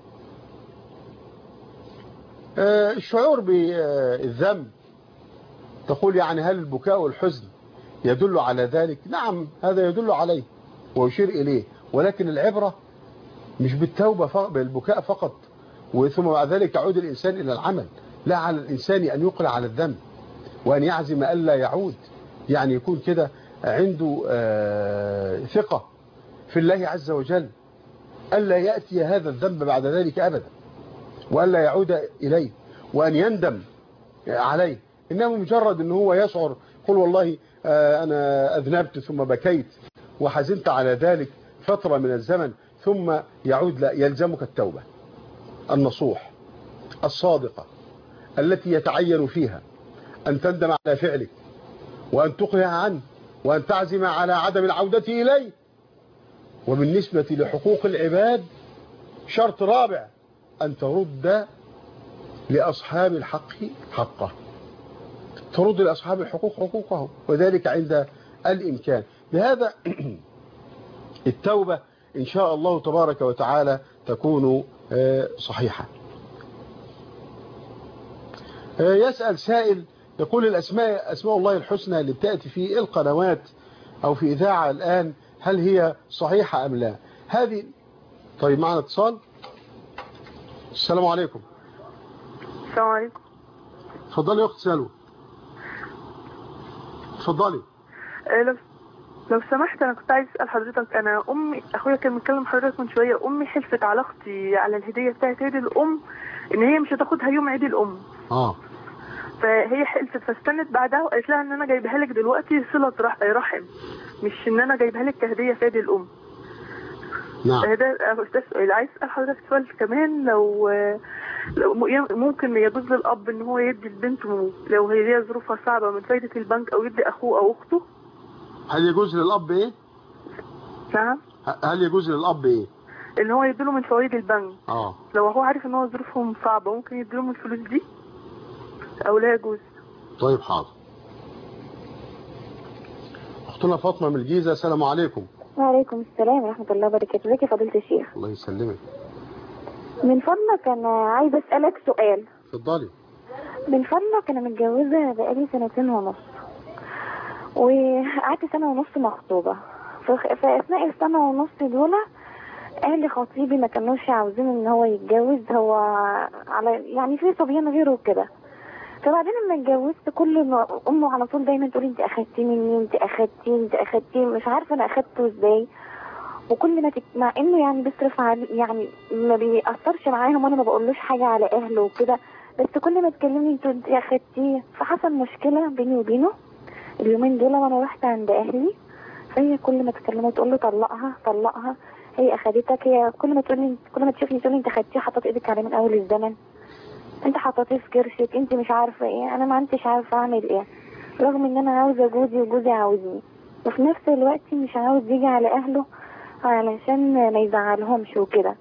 الشعور بالذنب، تقول يعني هل البكاء والحزن يدل على ذلك؟ نعم، هذا يدل عليه ويشير إليه، ولكن العبرة مش بالتوبة بالبكاء فقط، وثم بعد ذلك يعود الإنسان إلى العمل. لا على الإنسان أن يقلع على الذنب وأن يعزم ألا يعود، يعني يكون كده عنده ثقة في الله عز وجل ألا يأتي هذا الذنب بعد ذلك أبدا، وألا يعود إليه، وأن يندم عليه. إنما مجرد أنه هو يشعر قل والله أنا أذنبت ثم بكيت وحزنت على ذلك فترة من الزمن ثم يعود، لا، يلزمك التوبة النصوح الصادقة التي يتعين فيها أن تندم على فعلك وأن تقلع عنه وأن تعزم على عدم العودة إليه. وبالنسبة لحقوق العباد شرط رابع أن ترد لأصحاب الحق حقه، ترد لأصحاب الحقوق حقوقهم، وذلك عند الإمكان. لهذا التوبة إن شاء الله تبارك وتعالى تكون صحيحة. يسأل سائل يقول الأسماء أسماء الله الحسنى اللي بتأتي في القنوات أو في إذاعة الآن هل هي صحيحة أم لا؟ هذه طيب معنا اتصال. السلام عليكم. السلام عليكم. اتفضلي يا أخت سلوى. اتفضلي. لو سمحت أنا كنت عايز أسأل حضرتك، أنا أمي أخويا كان متكلم حضرتك من شوية، أمي حلفت على أختي على الهدية بتاعت عيد الأم إن هي مش هتاخدها يوم عيد الأم. فهي حلفت فاستنت بعدها وقالت لها إن أنا جايبها لك دلوقتي صلة رحم، مش إن أنا جايبها لك كهدية في عيد الأم. نعم. ده سؤال. عايز أسأل حضرتك سؤال كمان، لو ممكن يجوز للأب إن هو يدي لبنته لو هي ليها ظروفها صعبة من فايدة البنك أو يدي أخوه أو أخته؟ هل يجوز للأب إيه؟ نعم. هل يجوز للأب إيه؟ إن هو يديله من فوائد البنك. لو هو عارف إن هو ظروفهم صعبة ممكن يديله من الفلوس دي أو لا يجوز؟ طيب حاضر. أختنا فاطمة من الجيزة. السلام عليكم. وعليكم السلام ورحمة الله وبركاته. ازيك يا فضيلة الشيخ؟ الله يسلمك. من فضلك أنا عايزة أسألك سؤال. اتفضلي. من فضلك أنا متجوزة بقالي 2.5 سنين وقعدت 1.5 سنة مخطوبة. في أثناء ال1.5 سنة دول أهل خطيبي ما كانوش عاوزين إن هو يتجوز، هو على يعني في صبيان غيره كده. فبعدين لما اتجوزت كل ما امه على طول دايما تقول انت اخدتي مني، انت اخدتي، مش عارفه انا اخدته ازاي. وكل ما مع انه يعني بيصرف علي، يعني ما بيأثرش معاهم وانا ما بقولوش حاجه على اهله وكده، بس كل ما تكلمني انت اخدتيه. فحصل مشكله بيني وبينه اليومين دول وانا رحت عند اهلي، فهي كل ما تكلمه تقول له طلقها، هي اخدتك. هي كل ما تشوفني تقول لي انت اخدتيه، حطيت ايدك عليه من اول الزمن، انت حطيتيه في كرشك، انت مش عارفه ايه. انا ما انتش عارفه اعمل ايه، رغم ان انا عاوزه جوزي وجوزي عاوزني، وفي نفس الوقت مش عاوز يجي على اهله علشان ما يزعلهمش وكده،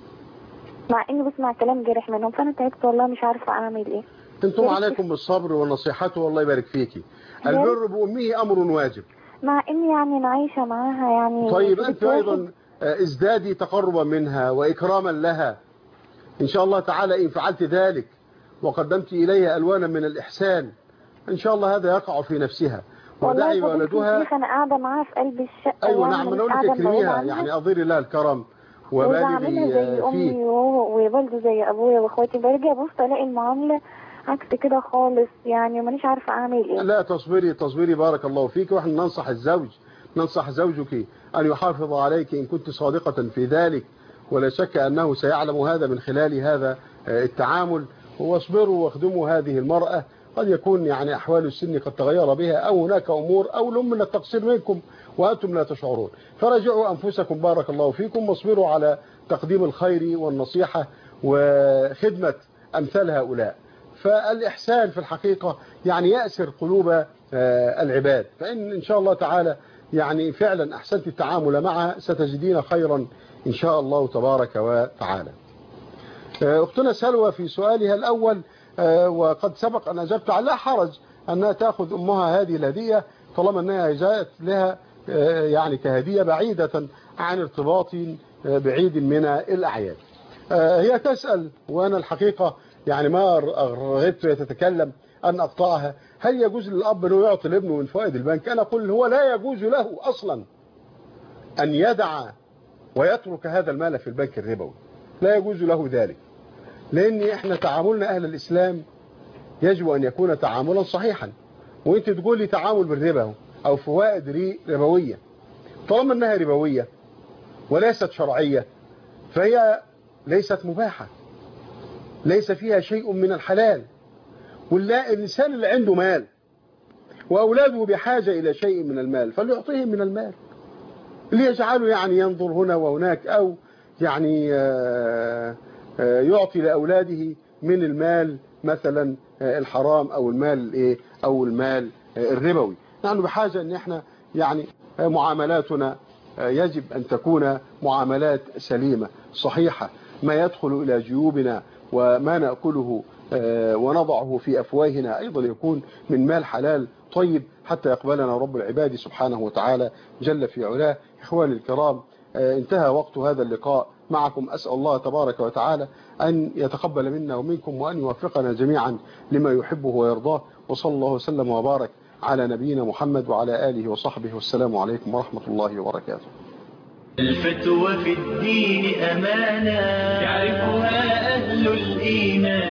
مع اني بسمع كلام جارح منهم. فانا تعبت والله مش عارفه اعمل ايه. انتم عليكم بالصبر والنصيحه والله يبارك فيكي. البر بامه امر واجب، مع اني يعني انا عايشه معاها يعني. طيب انت ايضا ازدادي تقربا منها واكراما لها إن شاء الله تعالى. إن فعلت ذلك وقدمت إليها ألوانا من الإحسان إن شاء الله هذا يقع في نفسها ودعي ولدها. أنا قاعدة معاها في قلب الشقة. أيوة نعم، أنا أقول لك اكرميها، يعني أظهري لها الكرم وبالغي زي أمي وبرضه زي أبويا وأخواتي. برجع أبص ألاقي المعاملة عكس كده خالص، يعني مانيش عارفة أعمل إيه. لا تصبري بارك الله فيك. وإحنا ننصح زوجك أن يحافظ عليك إن كنت صادقة في ذلك، ولا شك أنه سيعلم هذا من خلال هذا التعامل. واصبروا واخدموا هذه المرأة، قد يكون يعني أحوال السن قد تغير بها أو هناك أمور أو لم من التقصير منكم وأنتم لا تشعرون. فراجعوا أنفسكم بارك الله فيكم، واصبروا على تقديم الخير والنصيحة وخدمة أمثال هؤلاء. فالإحسان في الحقيقة يعني يأسر قلوب العباد. فإن شاء الله تعالى يعني فعلا أحسنت التعامل معها ستجدين خيرا إن شاء الله تبارك وتعالى. أختنا سلوى في سؤالها الأول وقد سبق أن أجبت على، لا حرج أنها تأخذ أمها هذه الهدية طالما أنها جاءت لها يعني كهدية بعيدة عن ارتباط بعيد من الأعياد. هي تسأل وأنا الحقيقة يعني ما رغبت تتكلم أن أقطعها. هل يجوز للأب أنه يعطي لابنه من فوائد البنك؟ أنا أقول هو لا يجوز له أصلا أن يدع ويترك هذا المال في البنك الربوي، لا يجوز له ذلك. لأن احنا تعاملنا أهل الإسلام يجب أن يكون تعاملا صحيحا. وانت تقول لي تعامل بالربا أو فوائد ربوية، طالما أنها ربوية وليست شرعية فهي ليست مباحة، ليس فيها شيء من الحلال. والإنسان اللي عنده مال وأولاده بحاجة إلى شيء من المال فليعطيهم من المال، اللي يجعله يعني ينظر هنا وهناك، أو يعني يعطي لأولاده من المال مثلا الحرام أو المال أو المال الربوي. نحن بحاجة أن احنا يعني معاملاتنا يجب أن تكون معاملات سليمة صحيحة، ما يدخل إلى جيوبنا وما نأكله ونضعه في أفواهنا أيضا يكون من مال حلال طيب حتى يقبلنا رب العباد سبحانه وتعالى جل في علاه. إخواني الكرام، انتهى وقت هذا اللقاء معكم. أسأل الله تبارك وتعالى أن يتقبل منا ومنكم وأن يوفقنا جميعا لما يحبه ويرضاه، وصلى الله وسلم وبارك على نبينا محمد وعلى آله وصحبه، والسلام عليكم ورحمة الله وبركاته. الفتوى في الدين أمانة يعرفها أهل الإيمان.